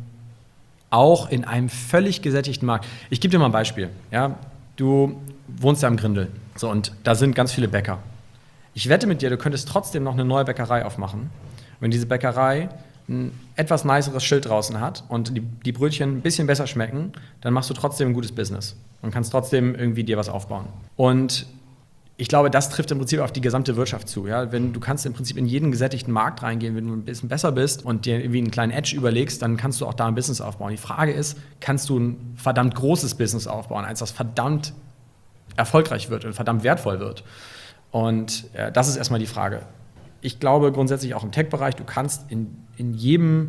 auch in einem völlig gesättigten Markt. Ich gebe dir mal ein Beispiel. Ja? Du wohnst ja am Grindel. So, und da sind ganz viele Bäcker. Ich wette mit dir, du könntest trotzdem noch eine neue Bäckerei aufmachen. Wenn diese Bäckerei ein etwas niceres Schild draußen hat und die Brötchen ein bisschen besser schmecken, dann machst du trotzdem ein gutes Business und kannst trotzdem irgendwie dir was aufbauen. Und ich glaube, das trifft im Prinzip auf die gesamte Wirtschaft zu. Ja? Du kannst im Prinzip in jeden gesättigten Markt reingehen, wenn du ein bisschen besser bist und dir irgendwie einen kleinen Edge überlegst, dann kannst du auch da ein Business aufbauen. Die Frage ist, kannst du ein verdammt großes Business aufbauen, eins, das verdammt erfolgreich wird und verdammt wertvoll wird? Und das ist erstmal die Frage. Ich glaube grundsätzlich auch im Tech-Bereich, du kannst in jedem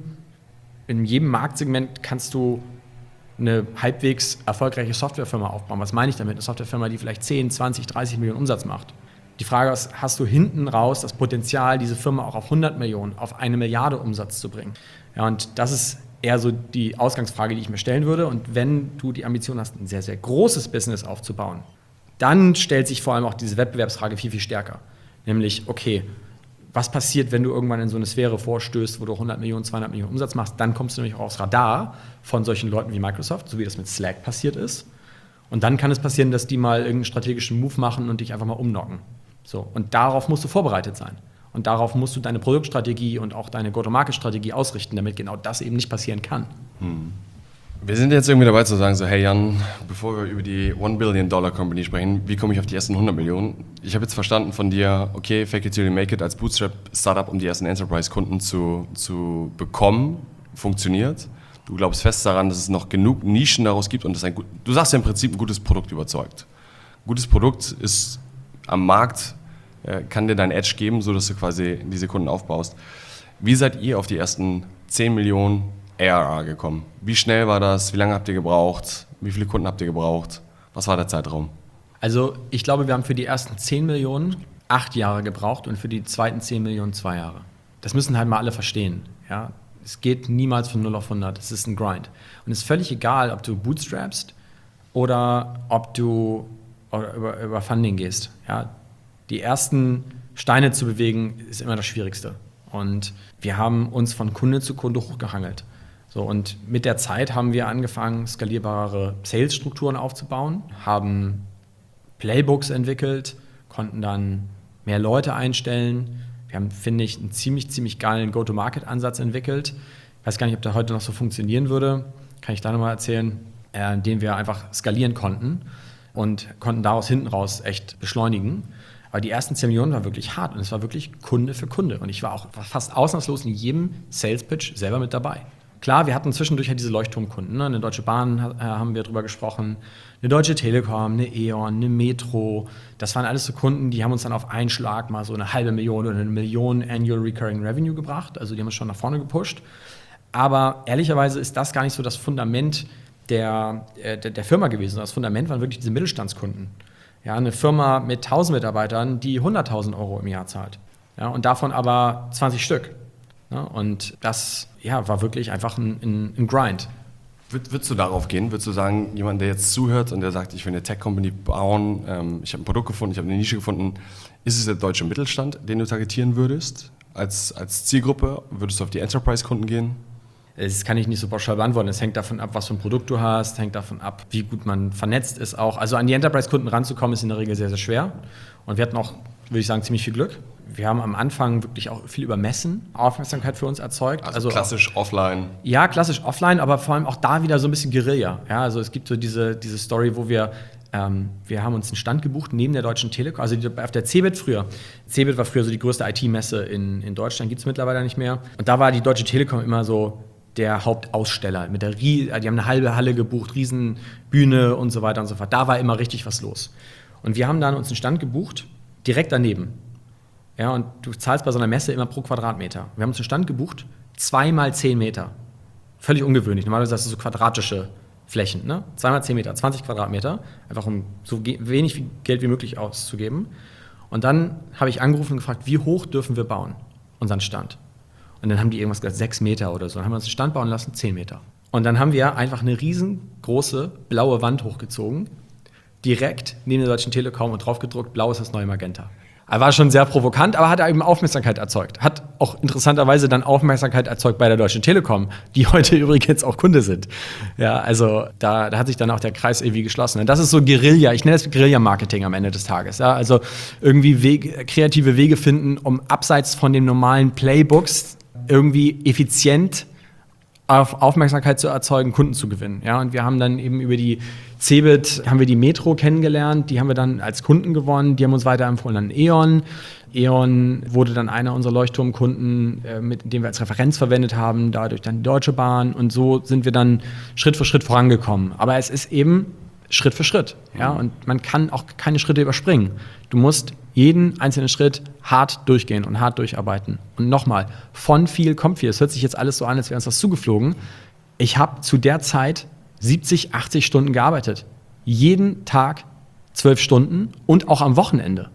Marktsegment kannst du eine halbwegs erfolgreiche Softwarefirma aufbauen. Was meine ich damit? Eine Softwarefirma, die vielleicht 10, 20, 30 Millionen Umsatz macht. Die Frage ist, hast du hinten raus das Potenzial, diese Firma auch auf 100 Millionen, auf 1 Milliarde Umsatz zu bringen? Ja, und das ist eher so die Ausgangsfrage, die ich mir stellen würde. Und wenn du die Ambition hast, ein sehr, sehr großes Business aufzubauen, dann stellt sich vor allem auch diese Wettbewerbsfrage viel, viel stärker. Nämlich, okay, was passiert, wenn du irgendwann in so eine Sphäre vorstößt, wo du 100 Millionen, 200 Millionen Umsatz machst, dann kommst du nämlich auch aufs Radar von solchen Leuten wie Microsoft, so wie das mit Slack passiert ist. Und dann kann es passieren, dass die mal irgendeinen strategischen Move machen und dich einfach mal umknocken. So, und darauf musst du vorbereitet sein. Und darauf musst du deine Produktstrategie und auch deine Go-to-Market-Strategie ausrichten, damit genau das eben nicht passieren kann. Wir sind jetzt irgendwie dabei zu sagen, so, hey Jan, bevor wir über die $1 Billion Company sprechen, wie komme ich auf die ersten 100 Millionen? Ich habe jetzt verstanden von dir, okay, fake it till you make it als Bootstrap-Startup, um die ersten Enterprise-Kunden zu bekommen, funktioniert. Du glaubst fest daran, dass es noch genug Nischen daraus gibt und du sagst ja im Prinzip, ein gutes Produkt überzeugt. Ein gutes Produkt ist am Markt, kann dir dein Edge geben, sodass du quasi diese Kunden aufbaust. Wie seid ihr auf die ersten 10 Millionen ARR gekommen? Wie schnell war das? Wie lange habt ihr gebraucht? Wie viele Kunden habt ihr gebraucht? Was war der Zeitraum? Also ich glaube, wir haben für die ersten 10 Millionen 8 Jahre gebraucht und für die zweiten 10 Millionen 2 Jahre. Das müssen halt mal alle verstehen. Ja? Es geht niemals von 0 auf 100. Es ist ein Grind. Und es ist völlig egal, ob du bootstrapst oder ob du über Funding gehst. Ja? Die ersten Steine zu bewegen, ist immer das Schwierigste. Und wir haben uns von Kunde zu Kunde hochgehangelt. So, und mit der Zeit haben wir angefangen, skalierbare Sales-Strukturen aufzubauen, haben Playbooks entwickelt, konnten dann mehr Leute einstellen. Wir haben, finde ich, einen ziemlich geilen Go-to-Market-Ansatz entwickelt. Ich weiß gar nicht, ob der heute noch so funktionieren würde. Kann ich da nochmal erzählen, den wir einfach skalieren konnten und konnten daraus hinten raus echt beschleunigen. Aber die ersten 10 Millionen war wirklich hart und es war wirklich Kunde für Kunde. Und ich war auch fast ausnahmslos in jedem Sales-Pitch selber mit dabei. Klar, wir hatten zwischendurch halt diese Leuchtturmkunden. Ne? Eine Deutsche Bahn haben wir drüber gesprochen, eine Deutsche Telekom, eine E.ON, eine Metro. Das waren alles so Kunden, die haben uns dann auf einen Schlag mal so 500.000 oder 1 Million Annual Recurring Revenue gebracht. Also die haben uns schon nach vorne gepusht. Aber ehrlicherweise ist das gar nicht so das Fundament der Firma gewesen. Das Fundament waren wirklich diese Mittelstandskunden. Ja, eine Firma mit 1.000 Mitarbeitern, die 100.000 € im Jahr zahlt. Ja, und davon aber 20 Stück. Ja, und das war wirklich einfach ein Grind. Würdest du darauf gehen? Würdest du sagen, jemand, der jetzt zuhört und der sagt, ich will eine Tech-Company bauen, ich habe ein Produkt gefunden, ich habe eine Nische gefunden, ist es der deutsche Mittelstand, den du targetieren würdest als Zielgruppe? Würdest du auf die Enterprise-Kunden gehen? Das kann ich nicht so pauschal beantworten. Es hängt davon ab, was für ein Produkt du hast, hängt davon ab, wie gut man vernetzt ist auch. Also an die Enterprise-Kunden ranzukommen, ist in der Regel sehr, sehr schwer. Und wir hatten auch, würde ich sagen, ziemlich viel Glück. Wir haben am Anfang wirklich auch viel über Messen Aufmerksamkeit für uns erzeugt. Also klassisch offline. Ja, klassisch offline, aber vor allem auch da wieder so ein bisschen Guerilla. Ja, also es gibt so diese Story, wo wir haben uns einen Stand gebucht neben der Deutschen Telekom, also auf der CeBIT früher. CeBIT war früher so die größte IT-Messe in Deutschland, gibt es mittlerweile nicht mehr. Und da war die Deutsche Telekom immer so der Hauptaussteller. Die haben eine halbe Halle gebucht, Riesenbühne und so weiter und so fort. Da war immer richtig was los. Und wir haben dann uns einen Stand gebucht, direkt daneben. Ja, und du zahlst bei so einer Messe immer pro Quadratmeter. Wir haben uns einen Stand gebucht, 2 mal 10 Meter. Völlig ungewöhnlich. Normalerweise hast du so quadratische Flächen. Ne? 2 mal 10 Meter, 20 Quadratmeter. Einfach um so wenig Geld wie möglich auszugeben. Und dann habe ich angerufen und gefragt, wie hoch dürfen wir bauen, unseren Stand? Und dann haben die irgendwas gesagt, 6 Meter oder so. Dann haben wir uns einen Stand bauen lassen, 10 Meter. Und dann haben wir einfach eine riesengroße blaue Wand hochgezogen, direkt neben der Deutschen Telekom und drauf gedruckt, blau ist das neue Magenta. Er war schon sehr provokant, aber hat eben Aufmerksamkeit erzeugt. Hat auch interessanterweise dann Aufmerksamkeit erzeugt bei der Deutschen Telekom, die heute übrigens auch Kunde sind. Ja, also da hat sich dann auch der Kreis irgendwie geschlossen. Und das ist so Guerilla, ich nenne es Guerilla-Marketing am Ende des Tages. Ja, also irgendwie kreative Wege finden, um abseits von den normalen Playbooks irgendwie effizient auf Aufmerksamkeit zu erzeugen, Kunden zu gewinnen. Ja, und wir haben dann eben über die CeBIT haben wir die Metro kennengelernt, die haben wir dann als Kunden gewonnen, die haben uns weiterempfohlen an E.ON. E.ON wurde dann einer unserer Leuchtturmkunden, mit dem wir als Referenz verwendet haben, dadurch dann die Deutsche Bahn und so sind wir dann Schritt für Schritt vorangekommen. Aber es ist eben Schritt für Schritt, ja, und man kann auch keine Schritte überspringen. Du musst jeden einzelnen Schritt hart durchgehen und hart durcharbeiten. Und nochmal, von viel kommt viel. Es hört sich jetzt alles so an, als wäre uns das zugeflogen. Ich habe zu der Zeit 70, 80 Stunden gearbeitet. Jeden Tag 12 Stunden und auch am Wochenende.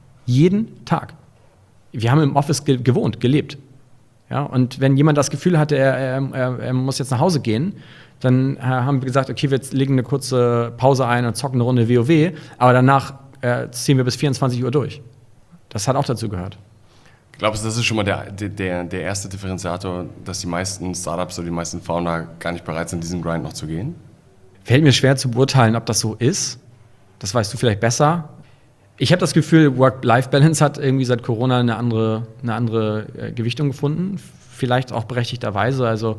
Jeden Tag. Wir haben im Office gewohnt, gelebt. Ja, und wenn jemand das Gefühl hatte, er muss jetzt nach Hause gehen, dann haben wir gesagt, okay, wir legen eine kurze Pause ein und zocken eine Runde WoW, aber danach ziehen wir bis 24 Uhr durch. Das hat auch dazu gehört. Glaubst du, das ist schon mal der erste Differenziator, dass die meisten Startups oder die meisten Founder gar nicht bereit sind, diesen Grind noch zu gehen? Fällt mir schwer zu beurteilen, ob das so ist. Das weißt du vielleicht besser. Ich habe das Gefühl, Work-Life-Balance hat irgendwie seit Corona eine andere Gewichtung gefunden. Vielleicht auch berechtigterweise. Also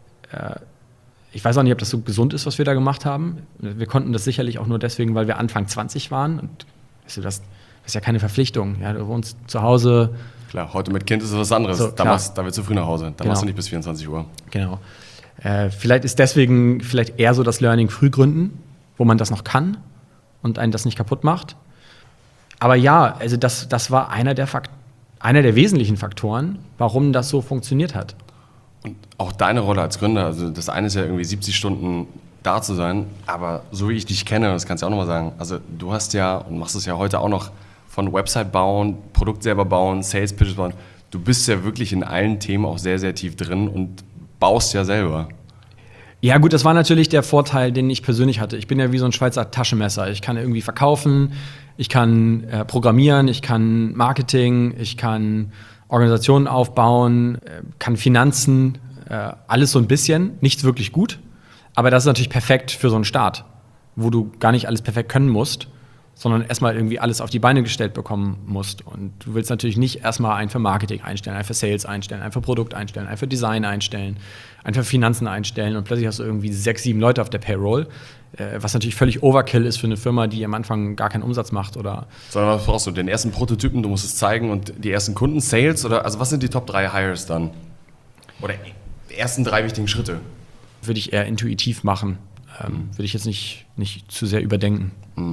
ich weiß auch nicht, ob das so gesund ist, was wir da gemacht haben. Wir konnten das sicherlich auch nur deswegen, weil wir Anfang 20 waren. Und das ist ja keine Verpflichtung. Ja, du wohnst zu Hause. Klar, heute mit Kind ist es was anderes. So, Damals, da willst du früh nach Hause. Da genau. machst du nicht bis 24 Uhr. Genau. Vielleicht ist deswegen eher so das Learning früh gründen, wo man das noch kann und einen das nicht kaputt macht. Aber ja, also das war einer der wesentlichen Faktoren, warum das so funktioniert hat. Und auch deine Rolle als Gründer, also das eine ist ja irgendwie 70 Stunden da zu sein, aber so wie ich dich kenne, das kannst du auch nochmal sagen, also du hast ja und machst es ja heute auch noch von Website bauen, Produkt selber bauen, Sales Pitches bauen. Du bist ja wirklich in allen Themen auch sehr, sehr tief drin und baust ja selber. Ja gut, das war natürlich der Vorteil, den ich persönlich hatte. Ich bin ja wie so ein Schweizer Taschenmesser. Ich kann irgendwie verkaufen, ich kann programmieren, ich kann Marketing, ich kann Organisationen aufbauen, kann Finanzen, alles so ein bisschen. Nichts wirklich gut, aber das ist natürlich perfekt für so einen Start, wo du gar nicht alles perfekt können musst, sondern erstmal irgendwie alles auf die Beine gestellt bekommen musst. Und du willst natürlich nicht erstmal einen für Marketing einstellen, einen für Sales einstellen, einen für Produkt einstellen, einen für Design einstellen, einen für Finanzen einstellen und plötzlich hast du irgendwie 6, 7 Leute auf der Payroll, was natürlich völlig Overkill ist für eine Firma, die am Anfang gar keinen Umsatz macht. Sondern was brauchst du? Den ersten Prototypen, du musst es zeigen und die ersten Kunden, Sales oder also was sind die Top 3 Hires dann? Oder die ersten 3 wichtigen Schritte? Würde ich eher intuitiv machen. Würde ich jetzt nicht zu sehr überdenken.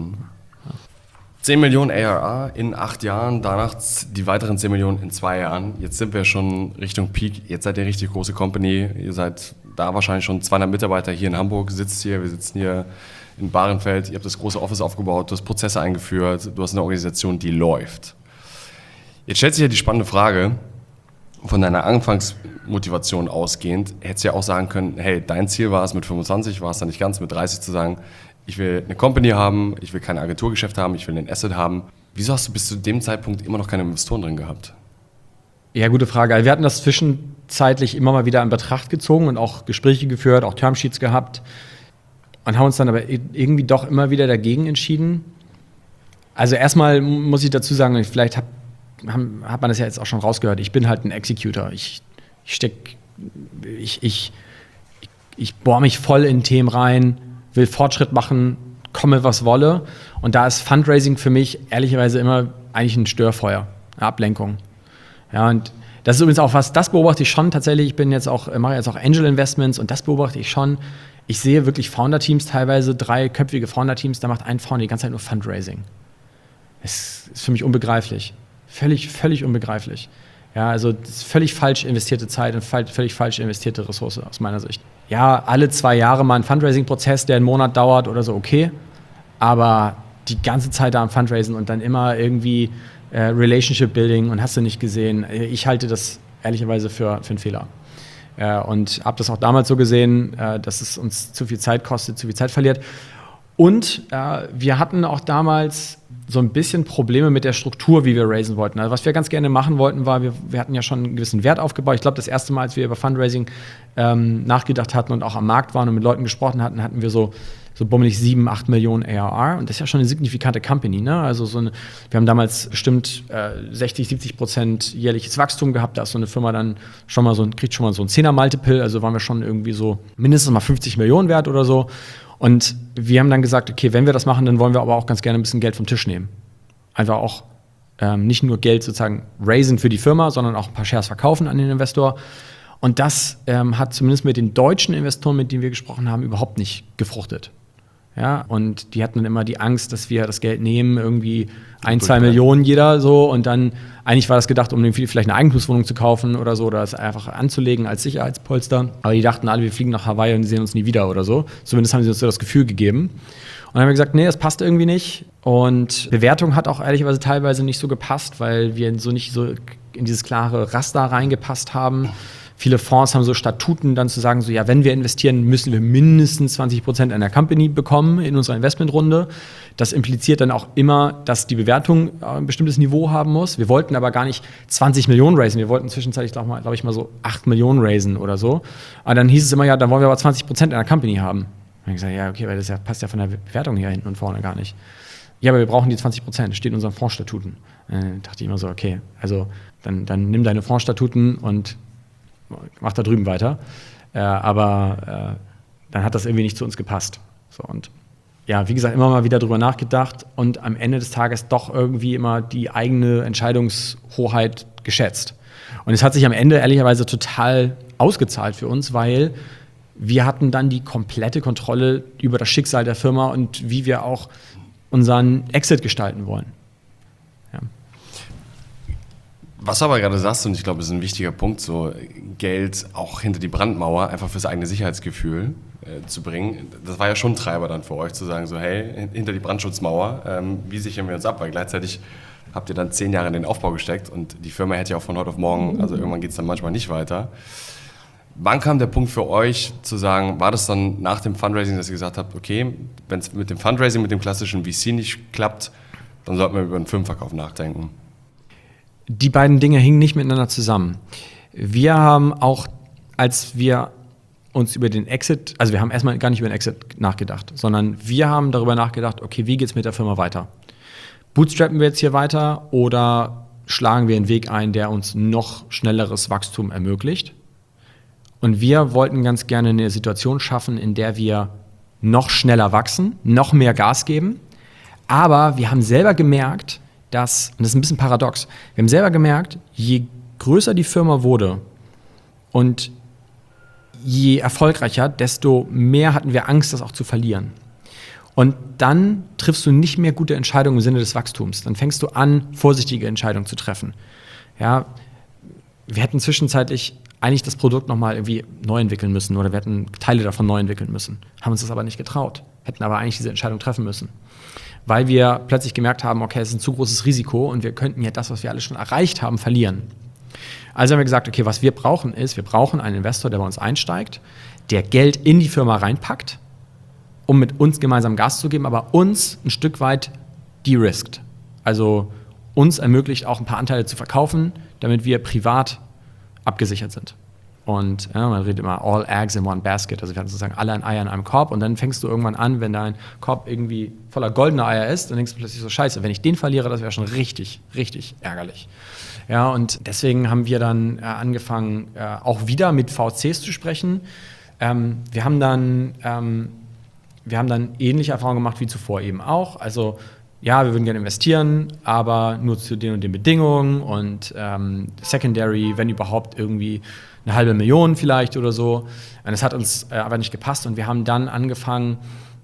10 Millionen ARR in 8 Jahren, danach die weiteren 10 Millionen in 2 Jahren. Jetzt sind wir schon Richtung Peak. Jetzt seid ihr eine richtig große Company. Ihr seid da wahrscheinlich schon 200 Mitarbeiter hier in Hamburg. Wir sitzen hier in Bahrenfeld. Ihr habt das große Office aufgebaut, du hast Prozesse eingeführt, du hast eine Organisation, die läuft. Jetzt stellt sich ja die spannende Frage, von deiner Anfangsmotivation ausgehend, hättest du ja auch sagen können, hey, dein Ziel war es mit 25, war es dann nicht ganz, mit 30 zu sagen, ich will eine Company haben, ich will kein Agenturgeschäft haben, ich will ein Asset haben. Wieso hast du bis zu dem Zeitpunkt immer noch keine Investoren drin gehabt? Ja, gute Frage. Also wir hatten das zwischenzeitlich immer mal wieder in Betracht gezogen und auch Gespräche geführt, auch Termsheets gehabt und haben uns dann aber irgendwie doch immer wieder dagegen entschieden. Also erstmal muss ich dazu sagen, vielleicht hat man das ja jetzt auch schon rausgehört, ich bin halt ein Executor. Ich bohre mich voll in Themen rein, will Fortschritt machen, komme was wolle. Und da ist Fundraising für mich ehrlicherweise immer eigentlich ein Störfeuer, eine Ablenkung. Ja, und das ist übrigens auch was, das beobachte ich schon tatsächlich. Ich mache jetzt auch Angel Investments und das beobachte ich schon. Ich sehe wirklich Founder-Teams, teilweise 3-köpfige Founder-Teams, da macht ein Founder die ganze Zeit nur Fundraising. Das ist für mich unbegreiflich. Völlig unbegreiflich. Ja, also das ist völlig falsch investierte Zeit und völlig falsch investierte Ressource aus meiner Sicht. Ja, alle 2 Jahre mal ein Fundraising-Prozess, der einen Monat dauert oder so, okay. Aber die ganze Zeit da am Fundraisen und dann immer irgendwie Relationship-Building und hast du nicht gesehen. Ich halte das ehrlicherweise für einen Fehler. Und habe das auch damals so gesehen, dass es uns zu viel Zeit kostet, zu viel Zeit verliert. Und wir hatten auch damals so ein bisschen Probleme mit der Struktur, wie wir raisen wollten. Also was wir ganz gerne machen wollten, war, wir hatten ja schon einen gewissen Wert aufgebaut. Ich glaube, das erste Mal, als wir über Fundraising nachgedacht hatten und auch am Markt waren und mit Leuten gesprochen hatten, hatten wir so bummelig 7, 8 Millionen ARR. Und das ist ja schon eine signifikante Company. Ne? Also wir haben damals bestimmt 60-70% jährliches Wachstum gehabt. Da ist so eine Firma dann kriegt schon mal so ein 10er-Multiple. Also waren wir schon irgendwie so mindestens mal 50 Millionen wert oder so. Und wir haben dann gesagt, okay, wenn wir das machen, dann wollen wir aber auch ganz gerne ein bisschen Geld vom Tisch nehmen. Einfach auch nicht nur Geld sozusagen raisen für die Firma, sondern auch ein paar Shares verkaufen an den Investor. Und das hat zumindest mit den deutschen Investoren, mit denen wir gesprochen haben, überhaupt nicht gefruchtet. Ja, und die hatten dann immer die Angst, dass wir das Geld nehmen, irgendwie 1-2 Millionen jeder so und dann, eigentlich war das gedacht, um vielleicht eine Eigentumswohnung zu kaufen oder so oder es einfach anzulegen als Sicherheitspolster. Aber die dachten alle, wir fliegen nach Hawaii und sehen uns nie wieder oder so. Zumindest haben sie uns so das Gefühl gegeben. Und dann haben wir gesagt, nee, das passt irgendwie nicht. Und Bewertung hat auch ehrlicherweise teilweise nicht so gepasst, weil wir nicht so in dieses klare Raster reingepasst haben. Viele Fonds haben so Statuten, dann zu sagen, so ja, wenn wir investieren, müssen wir mindestens 20% einer Company bekommen in unserer Investmentrunde. Das impliziert dann auch immer, dass die Bewertung ein bestimmtes Niveau haben muss. Wir wollten aber gar nicht 20 Millionen raisen. Wir wollten zwischenzeitlich, glaube ich, mal so 8 Millionen raisen oder so. Aber dann hieß es immer, ja, dann wollen wir aber 20% einer Company haben. Und dann habe ich gesagt, ja, okay, weil das passt ja von der Bewertung hier hinten und vorne gar nicht. Ja, aber wir brauchen die 20%, das steht in unseren Fondsstatuten. Dann dachte ich immer so, okay, also dann nimm deine Fondsstatuten und mach da drüben weiter. Aber dann hat das irgendwie nicht zu uns gepasst. So, und ja, wie gesagt, immer mal wieder drüber nachgedacht und am Ende des Tages doch irgendwie immer die eigene Entscheidungshoheit geschätzt. Und es hat sich am Ende ehrlicherweise total ausgezahlt für uns, weil wir hatten dann die komplette Kontrolle über das Schicksal der Firma und wie wir auch unseren Exit gestalten wollen. Ja. Was du aber gerade sagst, und ich glaube, das ist ein wichtiger Punkt, so Geld auch hinter die Brandmauer, einfach fürs eigene Sicherheitsgefühl zu bringen. Das war ja schon ein Treiber dann für euch, zu sagen so, hey, hinter die Brandschutzmauer, wie sichern wir uns ab? Weil gleichzeitig habt ihr dann 10 Jahre in den Aufbau gesteckt und die Firma hätte ja auch von heute auf morgen, also irgendwann geht es dann manchmal nicht weiter. Wann kam der Punkt für euch zu sagen, war das dann nach dem Fundraising, dass ihr gesagt habt, okay, wenn es mit dem Fundraising, mit dem klassischen VC nicht klappt, dann sollten wir über einen Firmenverkauf nachdenken? Die beiden Dinge hingen nicht miteinander zusammen. Wir haben auch, als wir uns über den Exit, also wir haben erstmal gar nicht über den Exit nachgedacht, sondern wir haben darüber nachgedacht, okay, wie geht es mit der Firma weiter? Bootstrappen wir jetzt hier weiter oder schlagen wir einen Weg ein, der uns noch schnelleres Wachstum ermöglicht? Und wir wollten ganz gerne eine Situation schaffen, in der wir noch schneller wachsen, noch mehr Gas geben. Aber wir haben selber gemerkt, und das ist ein bisschen paradox, wir haben selber gemerkt, je größer die Firma wurde und je erfolgreicher, desto mehr hatten wir Angst, das auch zu verlieren. Und dann triffst du nicht mehr gute Entscheidungen im Sinne des Wachstums. Dann fängst du an, vorsichtige Entscheidungen zu treffen. Ja, wir hätten zwischenzeitlich eigentlich das Produkt nochmal irgendwie neu entwickeln müssen oder wir hätten Teile davon neu entwickeln müssen. Haben uns das aber nicht getraut, hätten aber eigentlich diese Entscheidung treffen müssen. Weil wir plötzlich gemerkt haben, okay, es ist ein zu großes Risiko und wir könnten ja das, was wir alle schon erreicht haben, verlieren. Also haben wir gesagt, okay, was wir brauchen ist, wir brauchen einen Investor, der bei uns einsteigt, der Geld in die Firma reinpackt, um mit uns gemeinsam Gas zu geben, aber uns ein Stück weit de-riskt. Also uns ermöglicht auch ein paar Anteile zu verkaufen, damit wir privat abgesichert sind. Und ja, man redet immer all eggs in one basket, also wir haben sozusagen alle Eier in einem Korb und dann fängst du irgendwann an, wenn dein Korb irgendwie voller goldener Eier ist, dann denkst du plötzlich so, scheiße, wenn ich den verliere, das wäre schon richtig, richtig ärgerlich. Ja, und deswegen haben wir dann angefangen, auch wieder mit VCs zu sprechen. Wir haben dann ähnliche Erfahrungen gemacht wie zuvor eben auch. Also ja, wir würden gerne investieren, aber nur zu den und den Bedingungen und Secondary, wenn überhaupt irgendwie 500.000 vielleicht oder so. Und das hat uns aber nicht gepasst und wir haben dann angefangen,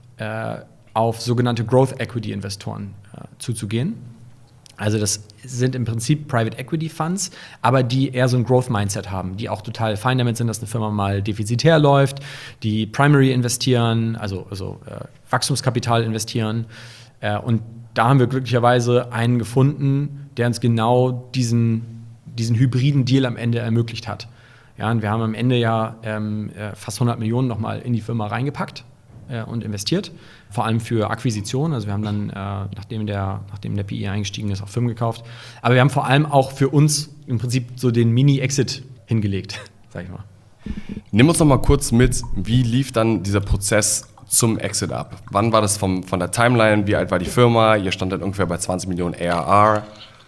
auf sogenannte Growth Equity Investoren zuzugehen. Also das sind im Prinzip Private Equity Funds, aber die eher so ein Growth Mindset haben, die auch total fein damit sind, dass eine Firma mal defizitär läuft, die Primary investieren, also Wachstumskapital investieren. Und da haben wir glücklicherweise einen gefunden, der uns genau diesen hybriden Deal am Ende ermöglicht hat. Ja, und wir haben am Ende ja fast 100 Millionen nochmal in die Firma reingepackt und investiert, vor allem für Akquisition. Also wir haben dann, nachdem der PI eingestiegen ist, auch Firmen gekauft. Aber wir haben vor allem auch für uns im Prinzip so den Mini-Exit hingelegt, sag ich mal. Nimm uns noch mal kurz mit, wie lief dann dieser Prozess zum Exit ab? Wann war das von der Timeline? Wie alt war die Firma? Ihr stand dann ungefähr bei 20 Millionen ARR.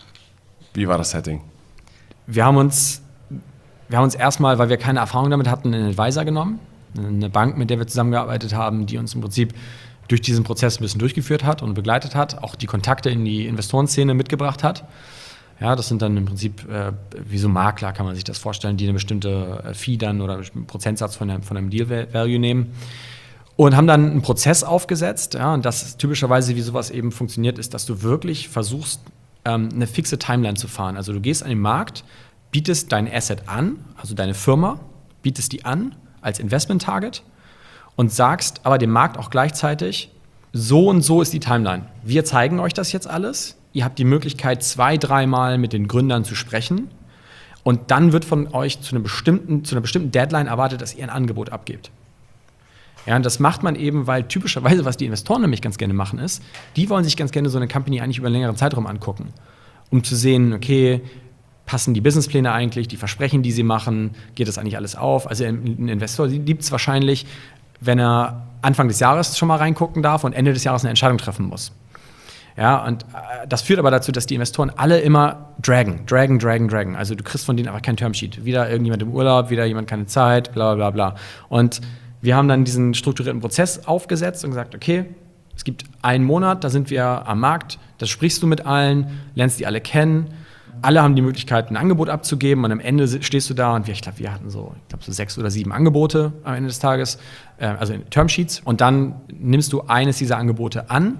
Wie war das Setting? Wir haben uns erstmal, weil wir keine Erfahrung damit hatten, einen Advisor genommen. Eine Bank, mit der wir zusammengearbeitet haben, die uns im Prinzip durch diesen Prozess ein bisschen durchgeführt hat und begleitet hat, auch die Kontakte in die Investorenszene mitgebracht hat. Ja, das sind dann im Prinzip wie so Makler, kann man sich das vorstellen, die eine bestimmte Fee dann oder einen bestimmten Prozentsatz von einem Deal-Value nehmen. Und haben dann einen Prozess aufgesetzt. Ja, und das ist typischerweise, wie sowas eben funktioniert, ist, dass du wirklich versuchst, eine fixe Timeline zu fahren. Also du gehst an den Markt, bietest dein Asset an, also deine Firma, bietest die an als Investment-Target und sagst aber dem Markt auch gleichzeitig, so und so ist die Timeline. Wir zeigen euch das jetzt alles. Ihr habt die Möglichkeit, 2-3 Mal mit den Gründern zu sprechen und dann wird von euch zu einer bestimmten Deadline erwartet, dass ihr ein Angebot abgebt. Ja, und das macht man eben, weil typischerweise, was die Investoren nämlich ganz gerne machen, ist, die wollen sich ganz gerne so eine Company eigentlich über einen längeren Zeitraum angucken, um zu sehen, okay, passen die Businesspläne eigentlich, die Versprechen, die sie machen, geht das eigentlich alles auf? Also ein Investor liebt es wahrscheinlich, wenn er Anfang des Jahres schon mal reingucken darf und Ende des Jahres eine Entscheidung treffen muss. Ja, und das führt aber dazu, dass die Investoren alle immer dragen. Also du kriegst von denen aber kein Termsheet. Wieder irgendjemand im Urlaub, wieder jemand keine Zeit, bla bla bla. Und wir haben dann diesen strukturierten Prozess aufgesetzt und gesagt, okay, es gibt einen Monat, da sind wir am Markt, da sprichst du mit allen, lernst die alle kennen, alle haben die Möglichkeit, ein Angebot abzugeben und am Ende stehst du da und wir hatten so 6 oder 7 Angebote am Ende des Tages, also in Termsheets und dann nimmst du eines dieser Angebote an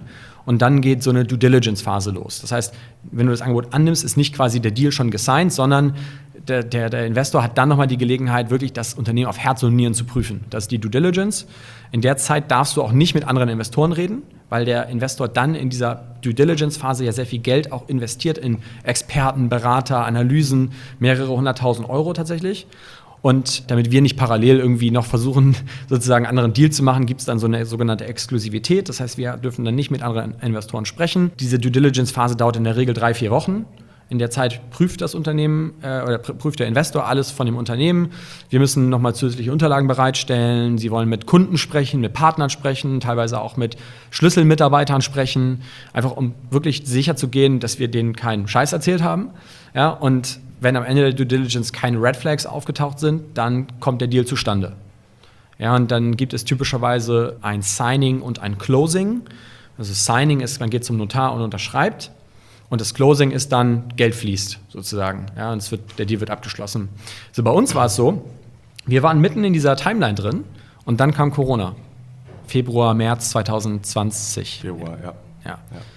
und dann geht so eine Due-Diligence-Phase los. Das heißt, wenn du das Angebot annimmst, ist nicht quasi der Deal schon gesigned, sondern der Investor hat dann nochmal die Gelegenheit, wirklich das Unternehmen auf Herz und Nieren zu prüfen. Das ist die Due Diligence. In der Zeit darfst du auch nicht mit anderen Investoren reden, weil der Investor dann in dieser Due Diligence-Phase ja sehr viel Geld auch investiert in Experten, Berater, Analysen, mehrere 100.000 € tatsächlich. Und damit wir nicht parallel irgendwie noch versuchen, sozusagen einen anderen Deal zu machen, gibt es dann so eine sogenannte Exklusivität. Das heißt, wir dürfen dann nicht mit anderen Investoren sprechen. Diese Due Diligence-Phase dauert in der Regel 3-4 Wochen. In der Zeit prüft das Unternehmen oder prüft der Investor alles von dem Unternehmen. Wir müssen nochmal zusätzliche Unterlagen bereitstellen. Sie wollen mit Kunden sprechen, mit Partnern sprechen, teilweise auch mit Schlüsselmitarbeitern sprechen, einfach um wirklich sicher zu gehen, dass wir denen keinen Scheiß erzählt haben. Ja, und wenn am Ende der Due Diligence keine Red Flags aufgetaucht sind, dann kommt der Deal zustande. Ja, und dann gibt es typischerweise ein Signing und ein Closing. Also Signing ist, man geht zum Notar und unterschreibt. Und das Closing ist dann, Geld fließt sozusagen. Ja, und der Deal wird abgeschlossen. So, bei uns war es so, wir waren mitten in dieser Timeline drin und dann kam Corona. Februar, März 2020. Februar, ja.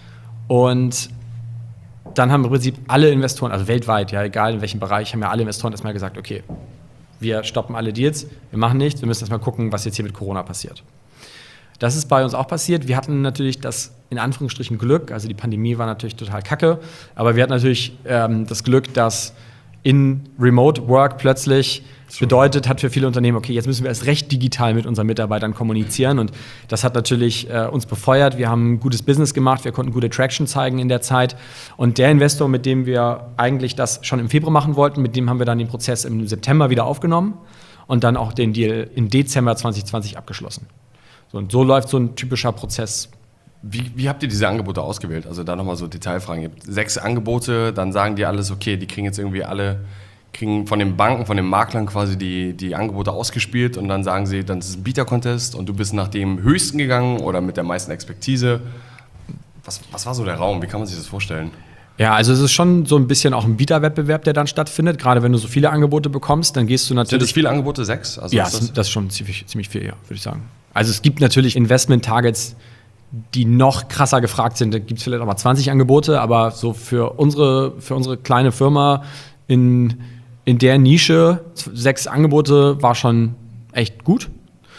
Und dann haben im Prinzip alle Investoren, also weltweit, ja, egal in welchem Bereich, haben ja alle Investoren erstmal gesagt, okay, wir stoppen alle Deals, wir machen nichts, wir müssen erstmal gucken, was jetzt hier mit Corona passiert. Das ist bei uns auch passiert. Wir hatten natürlich das, in Anführungsstrichen, Glück, also die Pandemie war natürlich total kacke, aber wir hatten natürlich das Glück, dass in Remote Work plötzlich bedeutet hat für viele Unternehmen, okay, jetzt müssen wir erst recht digital mit unseren Mitarbeitern kommunizieren und das hat natürlich uns befeuert. Wir haben ein gutes Business gemacht, wir konnten gute Traction zeigen in der Zeit und der Investor, mit dem wir eigentlich das schon im Februar machen wollten, mit dem haben wir dann den Prozess im September wieder aufgenommen und dann auch den Deal im Dezember 2020 abgeschlossen. So, und so läuft so ein typischer Prozess. Wie habt ihr diese Angebote ausgewählt? Also da nochmal so Detailfragen. Ihr habt 6 Angebote, dann sagen die alles, okay, die kriegen jetzt irgendwie kriegen von den Banken, von den Maklern quasi die Angebote ausgespielt und dann sagen sie, dann ist es ein Bieter-Contest und du bist nach dem höchsten gegangen oder mit der meisten Expertise. Was war so der Raum? Wie kann man sich das vorstellen? Ja, also es ist schon so ein bisschen auch ein Bieterwettbewerb, der dann stattfindet. Gerade wenn du so viele Angebote bekommst, dann gehst du natürlich... Sind das viele Angebote? 6? Also ja, das ist schon ziemlich viel, ja, würde ich sagen. Also es gibt natürlich Investment-Targets, die noch krasser gefragt sind. Da gibt es vielleicht auch mal 20 Angebote, aber so für unsere kleine Firma in der Nische 6 Angebote war schon echt gut.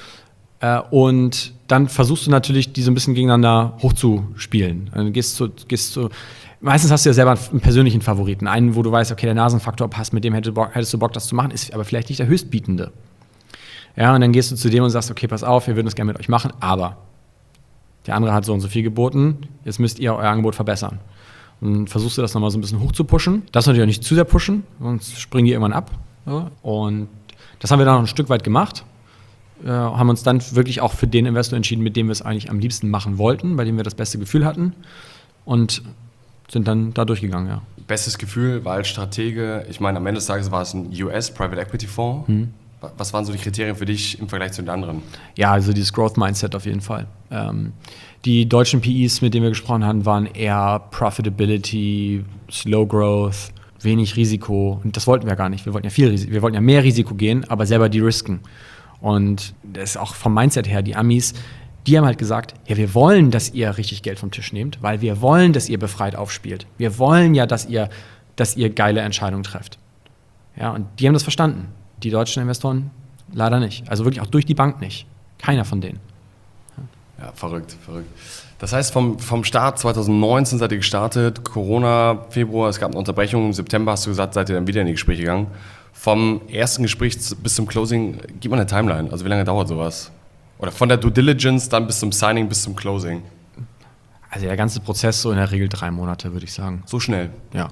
Und dann versuchst du natürlich, die so ein bisschen gegeneinander hochzuspielen. Dann gehst du meistens hast du ja selber einen persönlichen Favoriten. Einen, wo du weißt, okay, der Nasenfaktor passt, mit dem hättest du Bock, das zu machen, ist aber vielleicht nicht der Höchstbietende. Ja, und dann gehst du zu dem und sagst, okay, pass auf, wir würden das gerne mit euch machen, aber der andere hat so und so viel geboten, jetzt müsst ihr euer Angebot verbessern. Und dann versuchst du das nochmal so ein bisschen hoch zu pushen. Das natürlich auch nicht zu sehr pushen, sonst springen die irgendwann ab. Ja, und das haben wir dann noch ein Stück weit gemacht. Haben uns dann wirklich auch für den Investor entschieden, mit dem wir es eigentlich am liebsten machen wollten, bei dem wir das beste Gefühl hatten und sind dann da durchgegangen, ja. Bestes Gefühl war als Stratege, ich meine, am Ende des Tages war es ein US Private Equity Fonds. Was waren so die Kriterien für dich im Vergleich zu den anderen? Ja, also dieses Growth Mindset auf jeden Fall. Die deutschen PEs, mit denen wir gesprochen haben, waren eher Profitability, Slow Growth, wenig Risiko. Und das wollten wir gar nicht. Wir wollten ja mehr Risiko gehen, aber selber de-risken. Und das ist auch vom Mindset her, die Amis, die haben halt gesagt, ja, wir wollen, dass ihr richtig Geld vom Tisch nehmt, weil wir wollen, dass ihr befreit aufspielt. Wir wollen ja, dass ihr geile Entscheidungen trefft. Ja, und die haben das verstanden. Die deutschen Investoren leider nicht. Also wirklich auch durch die Bank nicht. Keiner von denen. Ja, verrückt. Das heißt, vom Start 2019 seid ihr gestartet, Corona, Februar, es gab eine Unterbrechung, im September hast du gesagt, seid ihr dann wieder in die Gespräche gegangen. Vom ersten Gespräch bis zum Closing, gib mal eine Timeline, also wie lange dauert sowas? Oder von der Due Diligence dann bis zum Signing, bis zum Closing? Also der ganze Prozess so in der Regel 3 Monate, würde ich sagen. So schnell? Ja.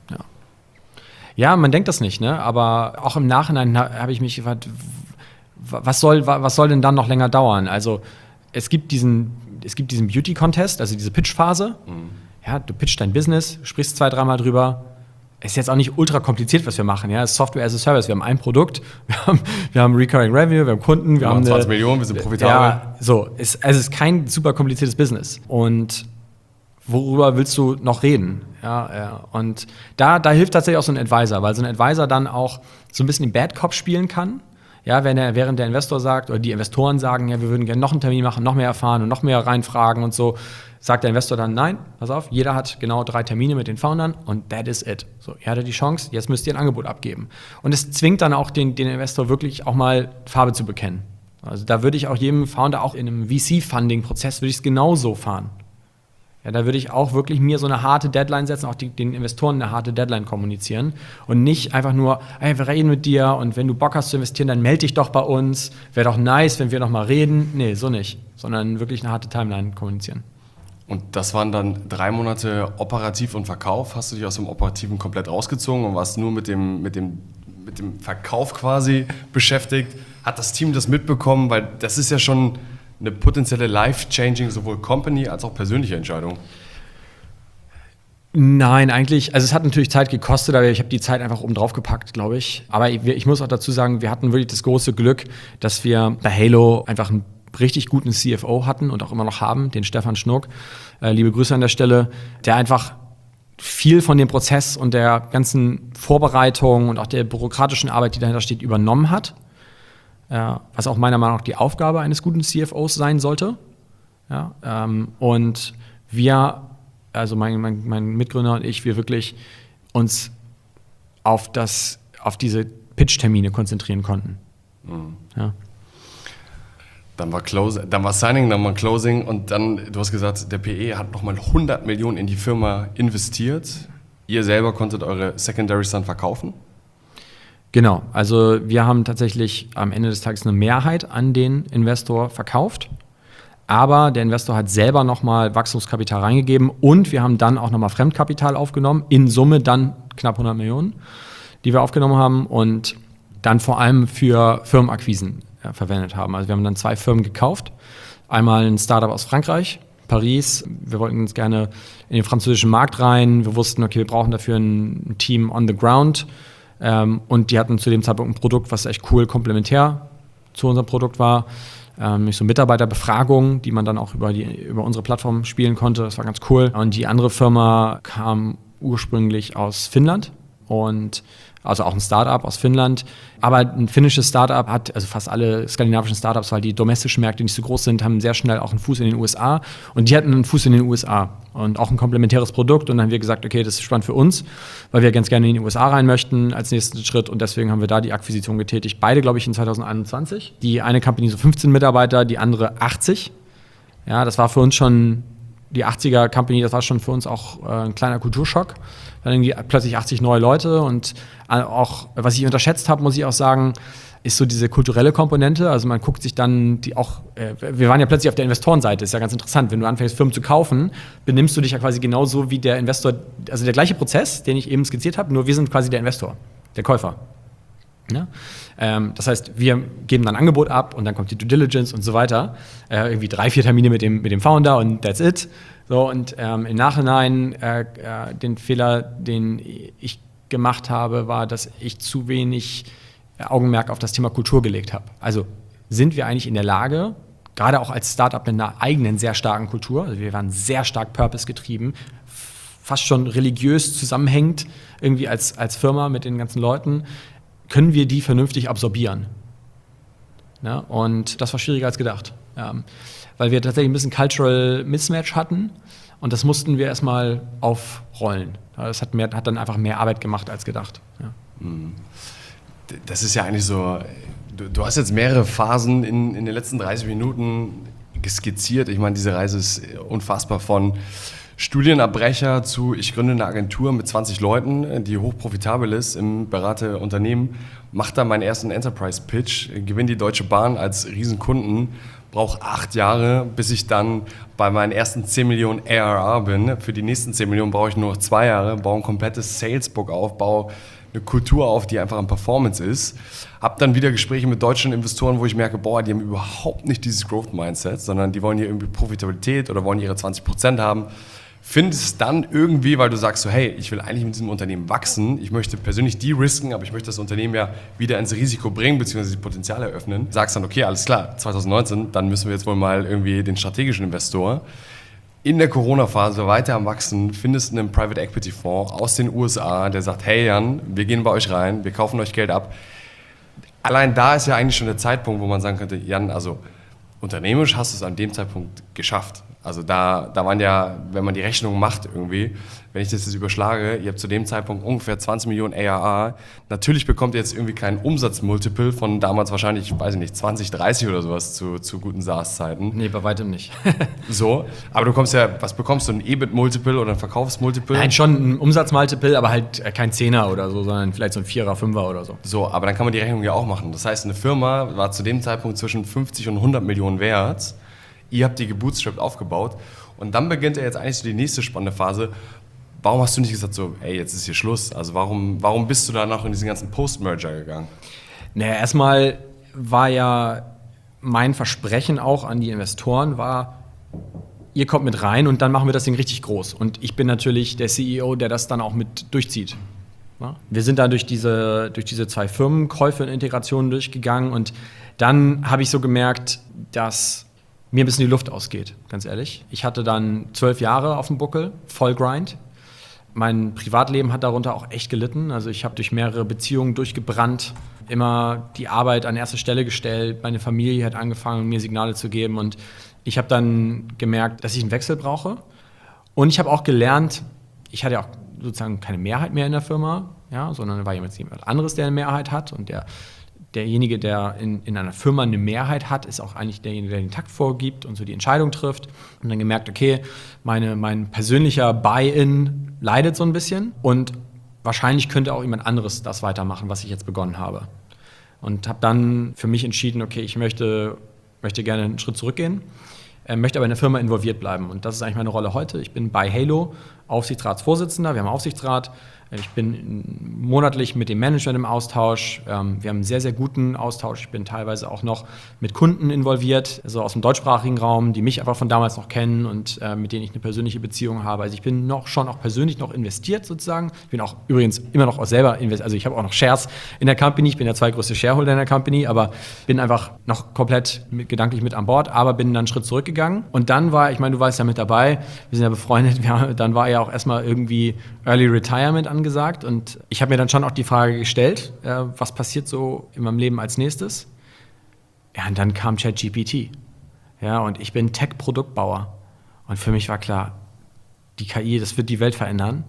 Ja, man denkt das nicht, ne? Aber auch im Nachhinein habe ich mich gefragt, was soll denn dann noch länger dauern? Also es gibt diesen Beauty-Contest, also diese Pitch-Phase. Ja, du pitchst dein Business, sprichst 2-3 Mal drüber. Ist jetzt auch nicht ultra kompliziert, was wir machen. Ja, es ist Software as a Service. Wir haben ein Produkt, wir haben Recurring Revenue, wir haben Kunden, wir haben 20 Millionen, wir sind profitabel. Ja, so. Es ist kein super kompliziertes Business. Und worüber willst du noch reden? Ja. Und da hilft tatsächlich auch so ein Advisor, weil so ein Advisor dann auch so ein bisschen den Bad Cop spielen kann. Ja, während der Investor sagt oder die Investoren sagen, ja, wir würden gerne noch einen Termin machen, noch mehr erfahren und noch mehr reinfragen und so, sagt der Investor dann, nein, pass auf, jeder hat genau 3 Termine mit den Foundern und that is it. So, ihr hattet die Chance, jetzt müsst ihr ein Angebot abgeben. Und es zwingt dann auch den Investor wirklich auch mal Farbe zu bekennen. Also da würde ich auch jedem Founder, auch in einem VC-Funding-Prozess, würde ich es genauso fahren. Ja, da würde ich auch wirklich mir so eine harte Deadline setzen, auch den Investoren eine harte Deadline kommunizieren und nicht einfach nur, hey, wir reden mit dir und wenn du Bock hast zu investieren, dann melde dich doch bei uns. Wäre doch nice, wenn wir noch mal reden. Nee, so nicht, sondern wirklich eine harte Timeline kommunizieren. Und das waren dann 3 Monate operativ und Verkauf. Hast du dich aus dem Operativen komplett rausgezogen und warst nur mit dem Verkauf quasi beschäftigt? Hat das Team das mitbekommen? Weil das ist ja schon eine potenzielle life-changing, sowohl Company als auch persönliche Entscheidung. Nein, eigentlich, also es hat natürlich Zeit gekostet, aber ich habe die Zeit einfach oben drauf gepackt, glaube ich. Aber ich muss auch dazu sagen, wir hatten wirklich das große Glück, dass wir bei Halo einfach einen richtig guten CFO hatten und auch immer noch haben, den Stefan Schnuck. Liebe Grüße an der Stelle, der einfach viel von dem Prozess und der ganzen Vorbereitung und auch der bürokratischen Arbeit, die dahinter steht, übernommen hat. Was auch meiner Meinung nach die Aufgabe eines guten CFOs sein sollte. Ja, und wir, also mein Mitgründer und ich, wir wirklich uns auf diese Pitch-Termine konzentrieren konnten. Mhm. Ja. Dann war Signing, dann war Closing und dann, du hast gesagt, der PE hat nochmal 100 Millionen in die Firma investiert. Ihr selber konntet eure Secondaries dann verkaufen? Genau, also wir haben tatsächlich am Ende des Tages eine Mehrheit an den Investor verkauft, aber der Investor hat selber nochmal Wachstumskapital reingegeben und wir haben dann auch nochmal Fremdkapital aufgenommen, in Summe dann knapp 100 Millionen, die wir aufgenommen haben und dann vor allem für Firmenakquisen verwendet haben. Also wir haben dann 2 Firmen gekauft, einmal ein Startup aus Frankreich, Paris, wir wollten uns gerne in den französischen Markt rein, wir wussten, okay, wir brauchen dafür ein Team on the ground. Und die hatten zu dem Zeitpunkt ein Produkt, was echt cool komplementär zu unserem Produkt war. Nämlich so Mitarbeiterbefragung, die man dann auch über unsere Plattform spielen konnte. Das war ganz cool. Und die andere Firma kam ursprünglich aus Finnland. Also auch ein Startup aus Finnland. Aber ein finnisches Startup hat, also fast alle skandinavischen Startups, weil die domestischen Märkte nicht so groß sind, haben sehr schnell auch einen Fuß in den USA. Und die hatten einen Fuß in den USA und auch ein komplementäres Produkt. Und dann haben wir gesagt, okay, das ist spannend für uns, weil wir ganz gerne in die USA rein möchten als nächsten Schritt. Und deswegen haben wir da die Akquisition getätigt. Beide, glaube ich, in 2021. Die eine Company so 15 Mitarbeiter, die andere 80. Ja, das war für uns schon die 80er Company, das war schon für uns auch ein kleiner Kulturschock. Dann irgendwie plötzlich 80 neue Leute und auch, was ich unterschätzt habe, muss ich auch sagen, ist so diese kulturelle Komponente. Also man guckt sich dann wir waren ja plötzlich auf der Investorenseite, ist ja ganz interessant. Wenn du anfängst, Firmen zu kaufen, benimmst du dich ja quasi genauso wie der Investor, also der gleiche Prozess, den ich eben skizziert habe, nur wir sind quasi der Investor, der Käufer. Ja? Das heißt, wir geben dann ein Angebot ab und dann kommt die Due Diligence und so weiter. Irgendwie 3-4 Termine mit dem Founder und that's it. So, und im Nachhinein den Fehler, den ich gemacht habe, war, dass ich zu wenig Augenmerk auf das Thema Kultur gelegt habe. Also sind wir eigentlich in der Lage, gerade auch als Startup mit einer eigenen sehr starken Kultur, also wir waren sehr stark purpose-getrieben, fast schon religiös zusammenhängend, irgendwie als Firma mit den ganzen Leuten, können wir die vernünftig absorbieren? Ja, und das war schwieriger als gedacht, weil wir tatsächlich ein bisschen Cultural Mismatch hatten und das mussten wir erstmal aufrollen. Das hat dann einfach mehr Arbeit gemacht als gedacht. Ja. Das ist ja eigentlich so, du hast jetzt mehrere Phasen in den letzten 30 Minuten skizziert. Ich meine, diese Reise ist unfassbar von Studienabbrecher zu, ich gründe eine Agentur mit 20 Leuten, die hochprofitabel ist im Beraterunternehmen, mache da meinen ersten Enterprise-Pitch, gewinne die Deutsche Bahn als Riesenkunden, brauche 8 Jahre, bis ich dann bei meinen ersten 10 Millionen ARR bin. Für die nächsten 10 Millionen brauche ich nur noch 2 Jahre, baue ein komplettes Salesbook auf, baue eine Kultur auf, die einfach ein Performance ist. Hab dann wieder Gespräche mit deutschen Investoren, wo ich merke, boah, die haben überhaupt nicht dieses Growth-Mindset, sondern die wollen hier irgendwie Profitabilität oder wollen ihre 20% haben. Findest dann irgendwie, weil du sagst so, hey, ich will eigentlich mit diesem Unternehmen wachsen, ich möchte persönlich de-risken, aber ich möchte das Unternehmen ja wieder ins Risiko bringen, beziehungsweise die Potenziale eröffnen. Sagst dann, okay, alles klar, 2019, dann müssen wir jetzt wohl mal irgendwie den strategischen Investor in der Corona-Phase weiter am Wachsen, findest einen Private Equity Fonds aus den USA, der sagt, hey Jan, wir gehen bei euch rein, wir kaufen euch Geld ab. allein da ist ja eigentlich schon der Zeitpunkt, wo man sagen könnte, Jan, also unternehmerisch hast du es an dem Zeitpunkt geschafft. Also da waren ja, wenn man die Rechnung macht irgendwie, wenn ich das jetzt überschlage, ihr habt zu dem Zeitpunkt ungefähr 20 Millionen ARR. Natürlich bekommt ihr jetzt irgendwie keinen Umsatzmultiple von damals wahrscheinlich, weiß ich nicht, 20, 30 oder sowas zu guten SaaS-Zeiten. Nee, bei weitem nicht. So, aber du kommst ja, was bekommst du, ein EBIT-Multiple oder ein Verkaufsmultiple? Nein, schon ein Umsatzmultiple, aber halt kein 10er oder so, sondern vielleicht so ein 4er, 5er oder so. So, aber dann kann man die Rechnung ja auch machen. Das heißt, eine Firma war zu dem Zeitpunkt zwischen 50 und 100 Millionen wert. Ihr habt die gebootstrapped aufgebaut und dann beginnt ja jetzt eigentlich so die nächste spannende Phase. Warum hast du nicht gesagt so, ey, jetzt ist hier Schluss? Also warum bist du da noch in diesen ganzen Post-Merger gegangen? Naja, erstmal war ja mein Versprechen auch an die Investoren war, ihr kommt mit rein und dann machen wir das Ding richtig groß. Und ich bin natürlich der CEO, der das dann auch mit durchzieht. Ja? Wir sind da durch diese 2 Firmenkäufe und Integrationen durchgegangen und dann habe ich so gemerkt, dass mir ein bisschen die Luft ausgeht, ganz ehrlich. Ich hatte dann 12 Jahre auf dem Buckel, voll Grind. Mein Privatleben hat darunter auch echt gelitten. Also ich habe durch mehrere Beziehungen durchgebrannt, immer die Arbeit an erste Stelle gestellt. Meine Familie hat angefangen, mir Signale zu geben. Und ich habe dann gemerkt, dass ich einen Wechsel brauche. Und ich habe auch gelernt, ich hatte ja auch sozusagen keine Mehrheit mehr in der Firma, ja, sondern war jemand anderes, der eine Mehrheit hat. Und derjenige, der in einer Firma eine Mehrheit hat, ist auch eigentlich derjenige, der den Takt vorgibt und so die Entscheidung trifft. Und dann gemerkt, okay, mein persönlicher Buy-in leidet so ein bisschen und wahrscheinlich könnte auch jemand anderes das weitermachen, was ich jetzt begonnen habe. Und habe dann für mich entschieden, okay, ich möchte gerne einen Schritt zurückgehen, möchte aber in der Firma involviert bleiben. Und das ist eigentlich meine Rolle heute. Ich bin bei Halo Aufsichtsratsvorsitzender, wir haben einen Aufsichtsrat. Ich bin monatlich mit dem Management im Austausch. Wir haben einen sehr, sehr guten Austausch. Ich bin teilweise auch noch mit Kunden involviert, also aus dem deutschsprachigen Raum, die mich einfach von damals noch kennen und mit denen ich eine persönliche Beziehung habe. Also ich bin schon auch persönlich noch investiert sozusagen. Ich bin auch übrigens immer noch auch selber investiert. Also ich habe auch noch Shares in der Company. Ich bin der zweitgrößte Shareholder in der Company, aber bin einfach noch komplett gedanklich mit an Bord, aber bin dann einen Schritt zurückgegangen. Und dann war, ich meine, du warst ja mit dabei, wir sind ja befreundet, dann war ja auch erstmal irgendwie Early Retirement angesagt und ich habe mir dann schon auch die Frage gestellt, was passiert so in meinem Leben als nächstes? Ja, und dann kam ChatGPT. Ja, und ich bin Tech-Produktbauer und für mich war klar, die KI, das wird die Welt verändern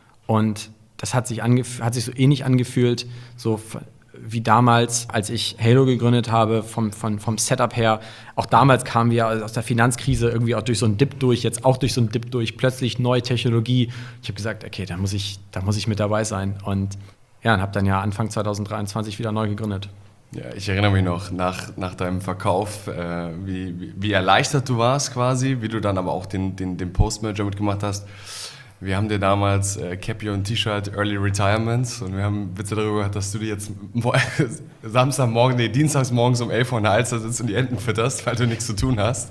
und das hat sich so ähnlich angefühlt, so wie damals, als ich Halo gegründet habe, vom Setup her. Auch damals kamen wir aus der Finanzkrise irgendwie auch durch so einen Dip durch, jetzt auch durch so einen Dip durch, plötzlich neue Technologie. Ich habe gesagt, okay, da muss ich mit dabei sein. Und ja, und habe dann ja Anfang 2023 wieder neu gegründet. Ja, ich erinnere mich noch nach deinem Verkauf, wie erleichtert du warst quasi, wie du dann aber auch den Post-Merger mitgemacht hast. Wir haben dir damals Cappy und T-Shirt Early Retirement und wir haben Witze darüber gehört, dass du dir jetzt dienstags morgens um 11 Uhr in der Alster sitzt und die Enten fütterst, weil du nichts zu tun hast.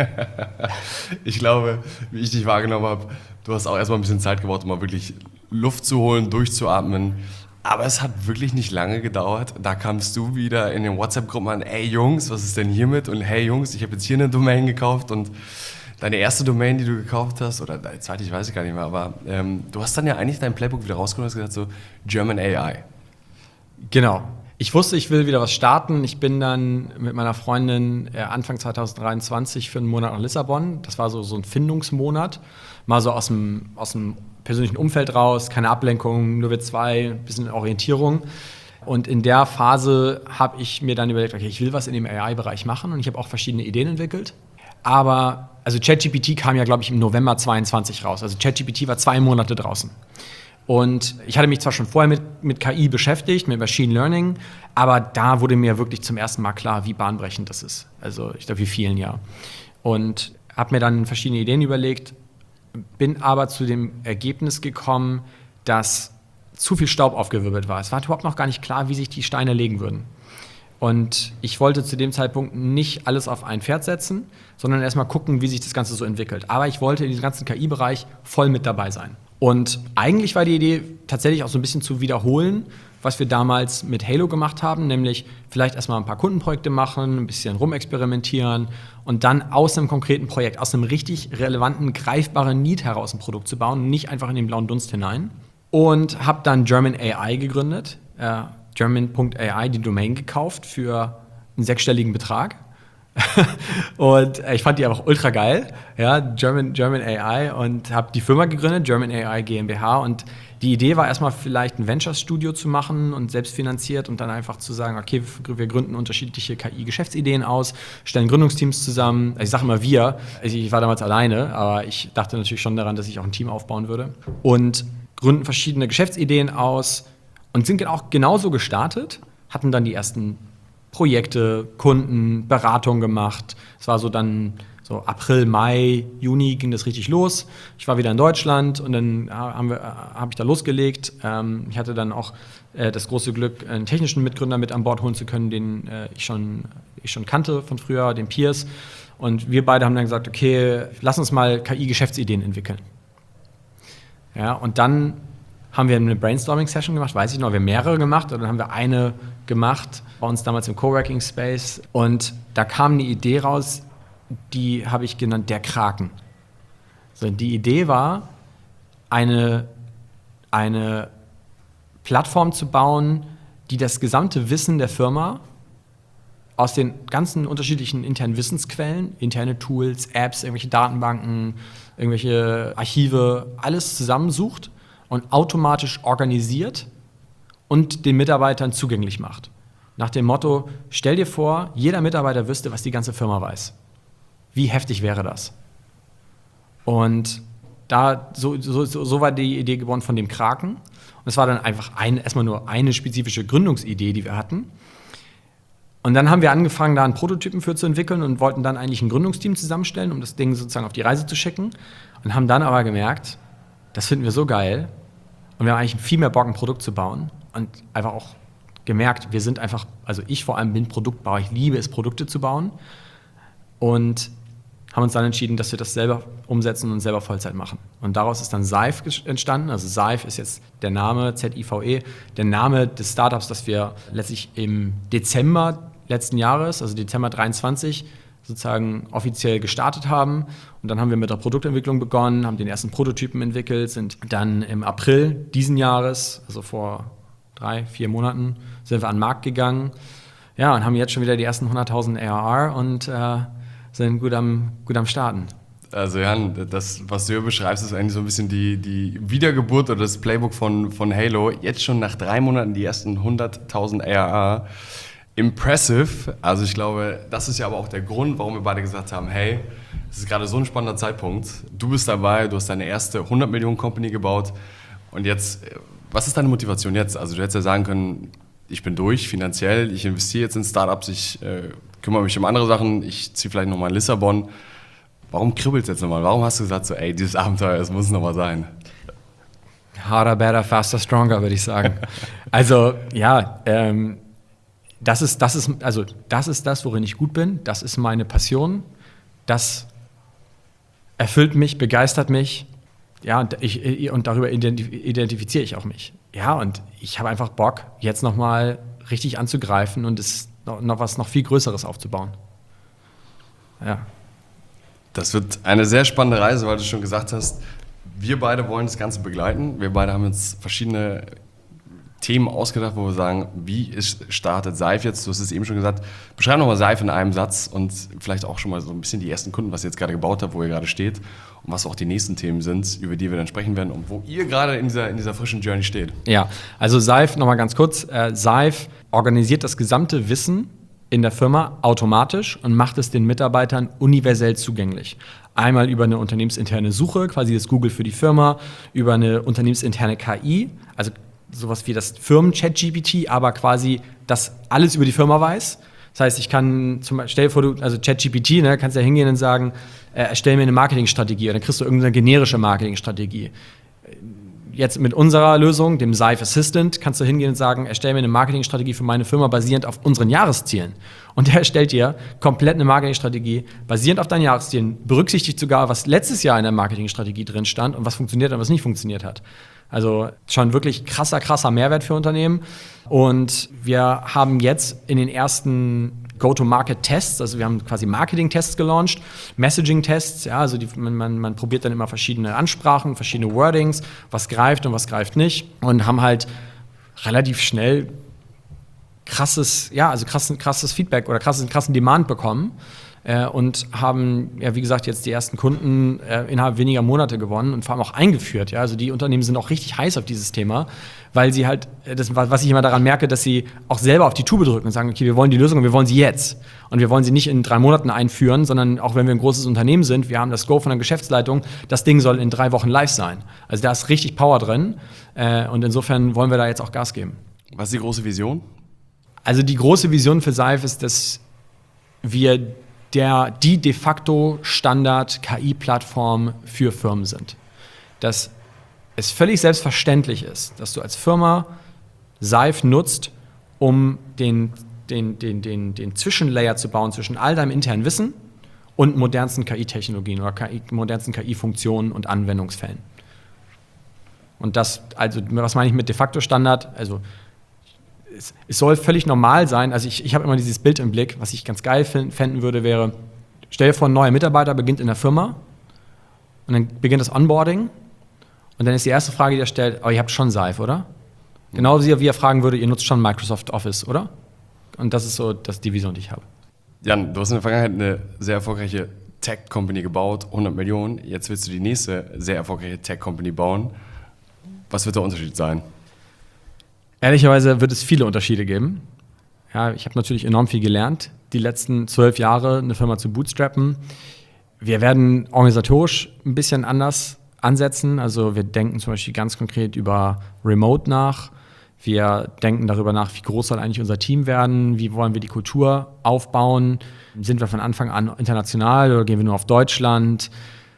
Ich glaube, wie ich dich wahrgenommen habe, du hast auch erstmal ein bisschen Zeit gebraucht, um mal wirklich Luft zu holen, durchzuatmen. Aber es hat wirklich nicht lange gedauert. Da kamst du wieder in den WhatsApp-Gruppen an, ey Jungs, was ist denn hiermit? Und hey Jungs, ich habe jetzt hier eine Domain gekauft und deine erste Domain, die du gekauft hast, oder deine zweite, ich weiß es gar nicht mehr, aber du hast dann ja eigentlich dein Playbook wieder rausgeholt und hast gesagt, so German AI. Genau. Ich wusste, ich will wieder was starten. Ich bin dann mit meiner Freundin Anfang 2023 für einen Monat nach Lissabon. Das war so ein Findungsmonat. Mal so aus dem persönlichen Umfeld raus, keine Ablenkung, nur wir zwei, ein bisschen Orientierung. Und in der Phase habe ich mir dann überlegt, okay, ich will was in dem AI-Bereich machen und ich habe auch verschiedene Ideen entwickelt. Aber, also ChatGPT kam ja, glaube ich, im November 2022 raus. Also ChatGPT war 2 Monate draußen. Und ich hatte mich zwar schon vorher mit KI beschäftigt, mit Machine Learning, aber da wurde mir wirklich zum ersten Mal klar, wie bahnbrechend das ist. Also ich glaube, wie vielen Jahren. Und habe mir dann verschiedene Ideen überlegt, bin aber zu dem Ergebnis gekommen, dass zu viel Staub aufgewirbelt war. Es war überhaupt noch gar nicht klar, wie sich die Steine legen würden. Und ich wollte zu dem Zeitpunkt nicht alles auf ein Pferd setzen, sondern erstmal gucken, wie sich das Ganze so entwickelt. Aber ich wollte in diesem ganzen KI-Bereich voll mit dabei sein. Und eigentlich war die Idee tatsächlich auch so ein bisschen zu wiederholen, was wir damals mit Halo gemacht haben, nämlich vielleicht erstmal ein paar Kundenprojekte machen, ein bisschen rumexperimentieren und dann aus einem konkreten Projekt, aus einem richtig relevanten, greifbaren Need heraus ein Produkt zu bauen, nicht einfach in den blauen Dunst hinein. Und habe dann German AI gegründet. German.ai die Domain gekauft für einen 6-stelligen Betrag. Und ich fand die einfach ultra geil, ja, German AI, und habe die Firma gegründet, German AI GmbH, und die Idee war erstmal vielleicht ein Venture-Studio zu machen und selbstfinanziert und dann einfach zu sagen, okay, wir gründen unterschiedliche KI-Geschäftsideen aus, stellen Gründungsteams zusammen. Ich sage immer wir, ich war damals alleine, aber ich dachte natürlich schon daran, dass ich auch ein Team aufbauen würde, und gründen verschiedene Geschäftsideen aus und sind auch genauso gestartet, hatten dann die ersten Projekte, Kunden, Beratung gemacht. Es war so dann so April, Mai, Juni ging das richtig los. Ich war wieder in Deutschland und dann habe ich da losgelegt. Ich hatte dann auch das große Glück, einen technischen Mitgründer mit an Bord holen zu können, den ich schon kannte von früher, den Piers. Und wir beide haben dann gesagt, okay, lass uns mal KI-Geschäftsideen entwickeln. Ja, und dann haben wir eine Brainstorming-Session gemacht, weiß ich noch, wir haben mehrere gemacht, und dann haben wir eine gemacht, bei uns damals im Coworking-Space, und da kam eine Idee raus, die habe ich genannt, der Kraken. So, die Idee war, eine Plattform zu bauen, die das gesamte Wissen der Firma aus den ganzen unterschiedlichen internen Wissensquellen, interne Tools, Apps, irgendwelche Datenbanken, irgendwelche Archive, alles zusammensucht und automatisch organisiert und den Mitarbeitern zugänglich macht. Nach dem Motto, stell dir vor, jeder Mitarbeiter wüsste, was die ganze Firma weiß. Wie heftig wäre das? Und so war die Idee geboren von dem Kraken. Und es war dann einfach erstmal nur eine spezifische Gründungsidee, die wir hatten. Und dann haben wir angefangen, da einen Prototypen für zu entwickeln und wollten dann eigentlich ein Gründungsteam zusammenstellen, um das Ding sozusagen auf die Reise zu schicken. Und haben dann aber gemerkt, das finden wir so geil. Und wir haben eigentlich viel mehr Bock, ein Produkt zu bauen. Und einfach auch gemerkt, wir sind einfach, also ich vor allem bin Produktbauer, ich liebe es, Produkte zu bauen. Und haben uns dann entschieden, dass wir das selber umsetzen und selber Vollzeit machen. Und daraus ist dann Zive entstanden. Also Zive ist jetzt der Name, Z-I-V-E, der Name des Startups, das wir letztlich im Dezember letzten Jahres, also Dezember 23, sozusagen offiziell gestartet haben. Und dann haben wir mit der Produktentwicklung begonnen, haben den ersten Prototypen entwickelt, sind dann im April diesen Jahres, also vor 3-4 Monaten, sind wir an den Markt gegangen. Ja, und haben jetzt schon wieder die ersten 100.000 ARR und sind gut am Starten. Also Jan, das, was du hier beschreibst, ist eigentlich so ein bisschen die Wiedergeburt oder das Playbook von Halo. Jetzt schon nach 3 Monaten die ersten 100.000 ARR. Impressive. Also ich glaube, das ist ja aber auch der Grund, warum wir beide gesagt haben, hey, es ist gerade so ein spannender Zeitpunkt. Du bist dabei, du hast deine erste 100-Millionen-Company gebaut. Und jetzt, was ist deine Motivation jetzt? Also du hättest ja sagen können, ich bin durch finanziell, ich investiere jetzt in Startups, ich kümmere mich um andere Sachen, ich ziehe vielleicht nochmal in Lissabon. Warum kribbelt es jetzt nochmal? Warum hast du gesagt, so, ey, dieses Abenteuer, es muss nochmal sein? Harder, better, faster, stronger, würde ich sagen. Also, ja, das ist das, worin ich gut bin. Das ist meine Passion. Das erfüllt mich, begeistert mich. Ja, und darüber identifiziere ich auch mich. Ja, und ich habe einfach Bock, jetzt nochmal richtig anzugreifen und noch was viel Größeres aufzubauen. Ja. Das wird eine sehr spannende Reise, weil du schon gesagt hast, wir beide wollen das Ganze begleiten. Wir beide haben uns verschiedene Themen ausgedacht, wo wir sagen, wie startet Zive jetzt? Du hast es eben schon gesagt. Beschreib nochmal Zive in einem Satz und vielleicht auch schon mal so ein bisschen die ersten Kunden, was ihr jetzt gerade gebaut habt, wo ihr gerade steht und was auch die nächsten Themen sind, über die wir dann sprechen werden und wo ihr gerade in dieser frischen Journey steht. Ja, also Zive, nochmal ganz kurz. Zive organisiert das gesamte Wissen in der Firma automatisch und macht es den Mitarbeitern universell zugänglich. Einmal über eine unternehmensinterne Suche, quasi das Google für die Firma, über eine unternehmensinterne KI, also sowas wie das Firmen-ChatGPT, aber quasi das alles über die Firma weiß. Das heißt, ich kann stell dir vor, also ChatGPT, ne, kannst ja hingehen und sagen, erstell mir eine Marketingstrategie, und dann kriegst du irgendeine generische Marketingstrategie. Jetzt mit unserer Lösung, dem Zive Assistant, kannst du hingehen und sagen, erstell mir eine Marketingstrategie für meine Firma basierend auf unseren Jahreszielen. Und der erstellt dir komplett eine Marketingstrategie basierend auf deinen Jahreszielen, berücksichtigt sogar, was letztes Jahr in der Marketingstrategie drin stand und was funktioniert und was nicht funktioniert hat. Also schon wirklich krasser Mehrwert für Unternehmen. Und wir haben jetzt in den ersten Go-to-Market-Tests, also wir haben quasi Marketing-Tests gelauncht, Messaging-Tests, ja, also man probiert dann immer verschiedene Ansprachen, verschiedene Wordings, was greift und was greift nicht, und haben halt relativ schnell krasses Feedback oder krassen Demand bekommen. Und haben, ja, wie gesagt, jetzt die ersten Kunden innerhalb weniger Monate gewonnen und vor allem auch eingeführt. Ja? Also die Unternehmen sind auch richtig heiß auf dieses Thema, weil sie halt, was ich immer daran merke, dass sie auch selber auf die Tube drücken und sagen, okay, wir wollen die Lösung und wir wollen sie jetzt. Und wir wollen sie nicht in 3 Monaten einführen, sondern auch wenn wir ein großes Unternehmen sind, wir haben das Go von der Geschäftsleitung, das Ding soll in 3 Wochen live sein. Also da ist richtig Power drin und insofern wollen wir da jetzt auch Gas geben. Was ist die große Vision? Also die große Vision für Seif ist, dass wir die de facto Standard-KI-Plattform für Firmen sind. Dass es völlig selbstverständlich ist, dass du als Firma Seif nutzt, um den Zwischenlayer zu bauen zwischen all deinem internen Wissen und modernsten KI-Technologien oder modernsten KI-Funktionen und Anwendungsfällen. Und das, also was meine ich mit de facto Standard? Also es soll völlig normal sein, also ich habe immer dieses Bild im Blick, was ich ganz geil fänden würde, wäre, stell dir vor, ein neuer Mitarbeiter beginnt in der Firma und dann beginnt das Onboarding und dann ist die erste Frage, die er stellt, ihr habt schon Seif, oder? Genauso wie er fragen würde, ihr nutzt schon Microsoft Office, oder? Und das ist so die Vision, die ich habe. Jan, du hast in der Vergangenheit eine sehr erfolgreiche Tech-Company gebaut, 100 Millionen, jetzt willst du die nächste sehr erfolgreiche Tech-Company bauen. Was wird der Unterschied sein? Ehrlicherweise wird es viele Unterschiede geben. Ja, ich habe natürlich enorm viel gelernt, die letzten 12 Jahre eine Firma zu bootstrappen. Wir werden organisatorisch ein bisschen anders ansetzen. Also wir denken zum Beispiel ganz konkret über Remote nach. Wir denken darüber nach, wie groß soll eigentlich unser Team werden, wie wollen wir die Kultur aufbauen. Sind wir von Anfang an international oder gehen wir nur auf Deutschland?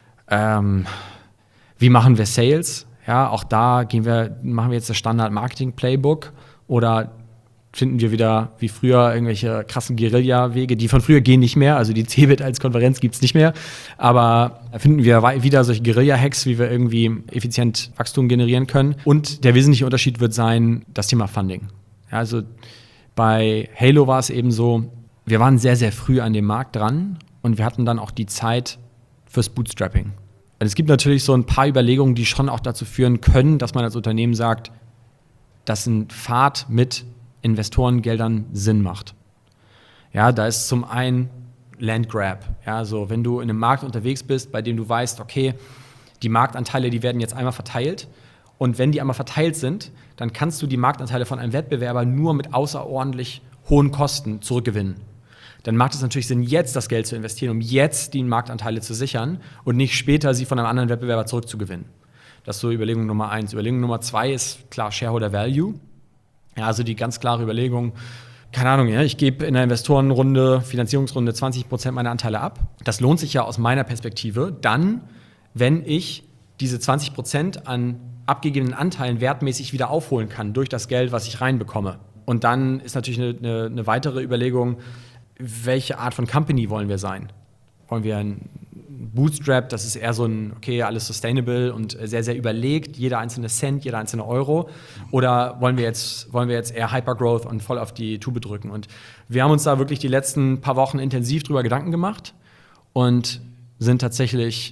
Wie machen wir Sales? Ja, auch da machen wir jetzt das Standard-Marketing-Playbook oder finden wir wieder wie früher irgendwelche krassen Guerilla-Wege, die von früher gehen nicht mehr, also die CeBIT als Konferenz gibt es nicht mehr, aber finden wir wieder solche Guerilla-Hacks, wie wir irgendwie effizient Wachstum generieren können. Und der wesentliche Unterschied wird sein, das Thema Funding. Ja, also bei Halo war es eben so, wir waren sehr, sehr früh an dem Markt dran und wir hatten dann auch die Zeit fürs Bootstrapping. Es gibt natürlich so ein paar Überlegungen, die schon auch dazu führen können, dass man als Unternehmen sagt, dass ein Pfad mit Investorengeldern Sinn macht. Ja, da ist zum einen Landgrab. Ja, so wenn du in einem Markt unterwegs bist, bei dem du weißt, okay, die Marktanteile, die werden jetzt einmal verteilt und wenn die einmal verteilt sind, dann kannst du die Marktanteile von einem Wettbewerber nur mit außerordentlich hohen Kosten zurückgewinnen. Dann macht es natürlich Sinn, jetzt das Geld zu investieren, um jetzt die Marktanteile zu sichern und nicht später sie von einem anderen Wettbewerber zurückzugewinnen. Das ist so Überlegung Nummer 1. Überlegung Nummer 2 ist klar Shareholder Value. Ja, also die ganz klare Überlegung, keine Ahnung, ja, ich gebe in einer Investorenrunde, Finanzierungsrunde 20% meiner Anteile ab. Das lohnt sich ja aus meiner Perspektive dann, wenn ich diese 20% an abgegebenen Anteilen wertmäßig wieder aufholen kann durch das Geld, was ich reinbekomme. Und dann ist natürlich eine weitere Überlegung, welche Art von Company wollen wir sein? Wollen wir ein Bootstrap, das ist eher so ein, okay, alles sustainable und sehr, sehr überlegt, jeder einzelne Cent, jeder einzelne Euro? Oder wollen wir jetzt eher Hypergrowth und voll auf die Tube drücken? Und wir haben uns da wirklich die letzten paar Wochen intensiv drüber Gedanken gemacht und sind tatsächlich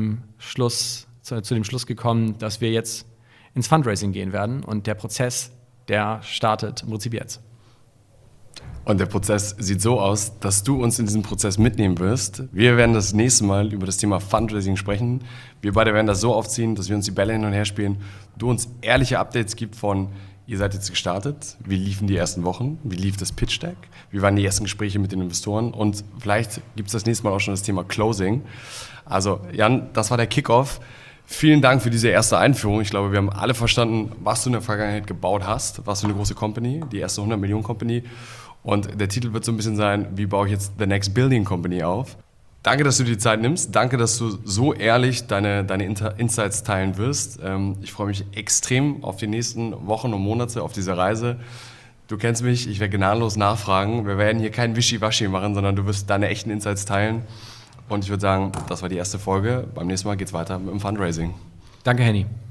zu dem Schluss gekommen, dass wir jetzt ins Fundraising gehen werden. Und der Prozess, der startet im Prinzip jetzt. Und der Prozess sieht so aus, dass du uns in diesen Prozess mitnehmen wirst. Wir werden das nächste Mal über das Thema Fundraising sprechen. Wir beide werden das so aufziehen, dass wir uns die Bälle hin und her spielen. Du uns ehrliche Updates gibst von, ihr seid jetzt gestartet, wie liefen die ersten Wochen, wie lief das Pitch Deck, wie waren die ersten Gespräche mit den Investoren und vielleicht gibt es das nächste Mal auch schon das Thema Closing. Also Jan, das war der Kickoff. Vielen Dank für diese erste Einführung. Ich glaube, wir haben alle verstanden, was du in der Vergangenheit gebaut hast, was für eine große Company, die erste 100 Millionen Company. Und der Titel wird so ein bisschen sein, wie baue ich jetzt The Next Building Company auf? Danke, dass du dir die Zeit nimmst. Danke, dass du so ehrlich deine Insights teilen wirst. Ich freue mich extrem auf die nächsten Wochen und Monate auf dieser Reise. Du kennst mich, ich werde gnadenlos nachfragen. Wir werden hier kein Wischiwaschi machen, sondern du wirst deine echten Insights teilen. Und ich würde sagen, das war die erste Folge. Beim nächsten Mal geht es weiter mit dem Fundraising. Danke, Henny.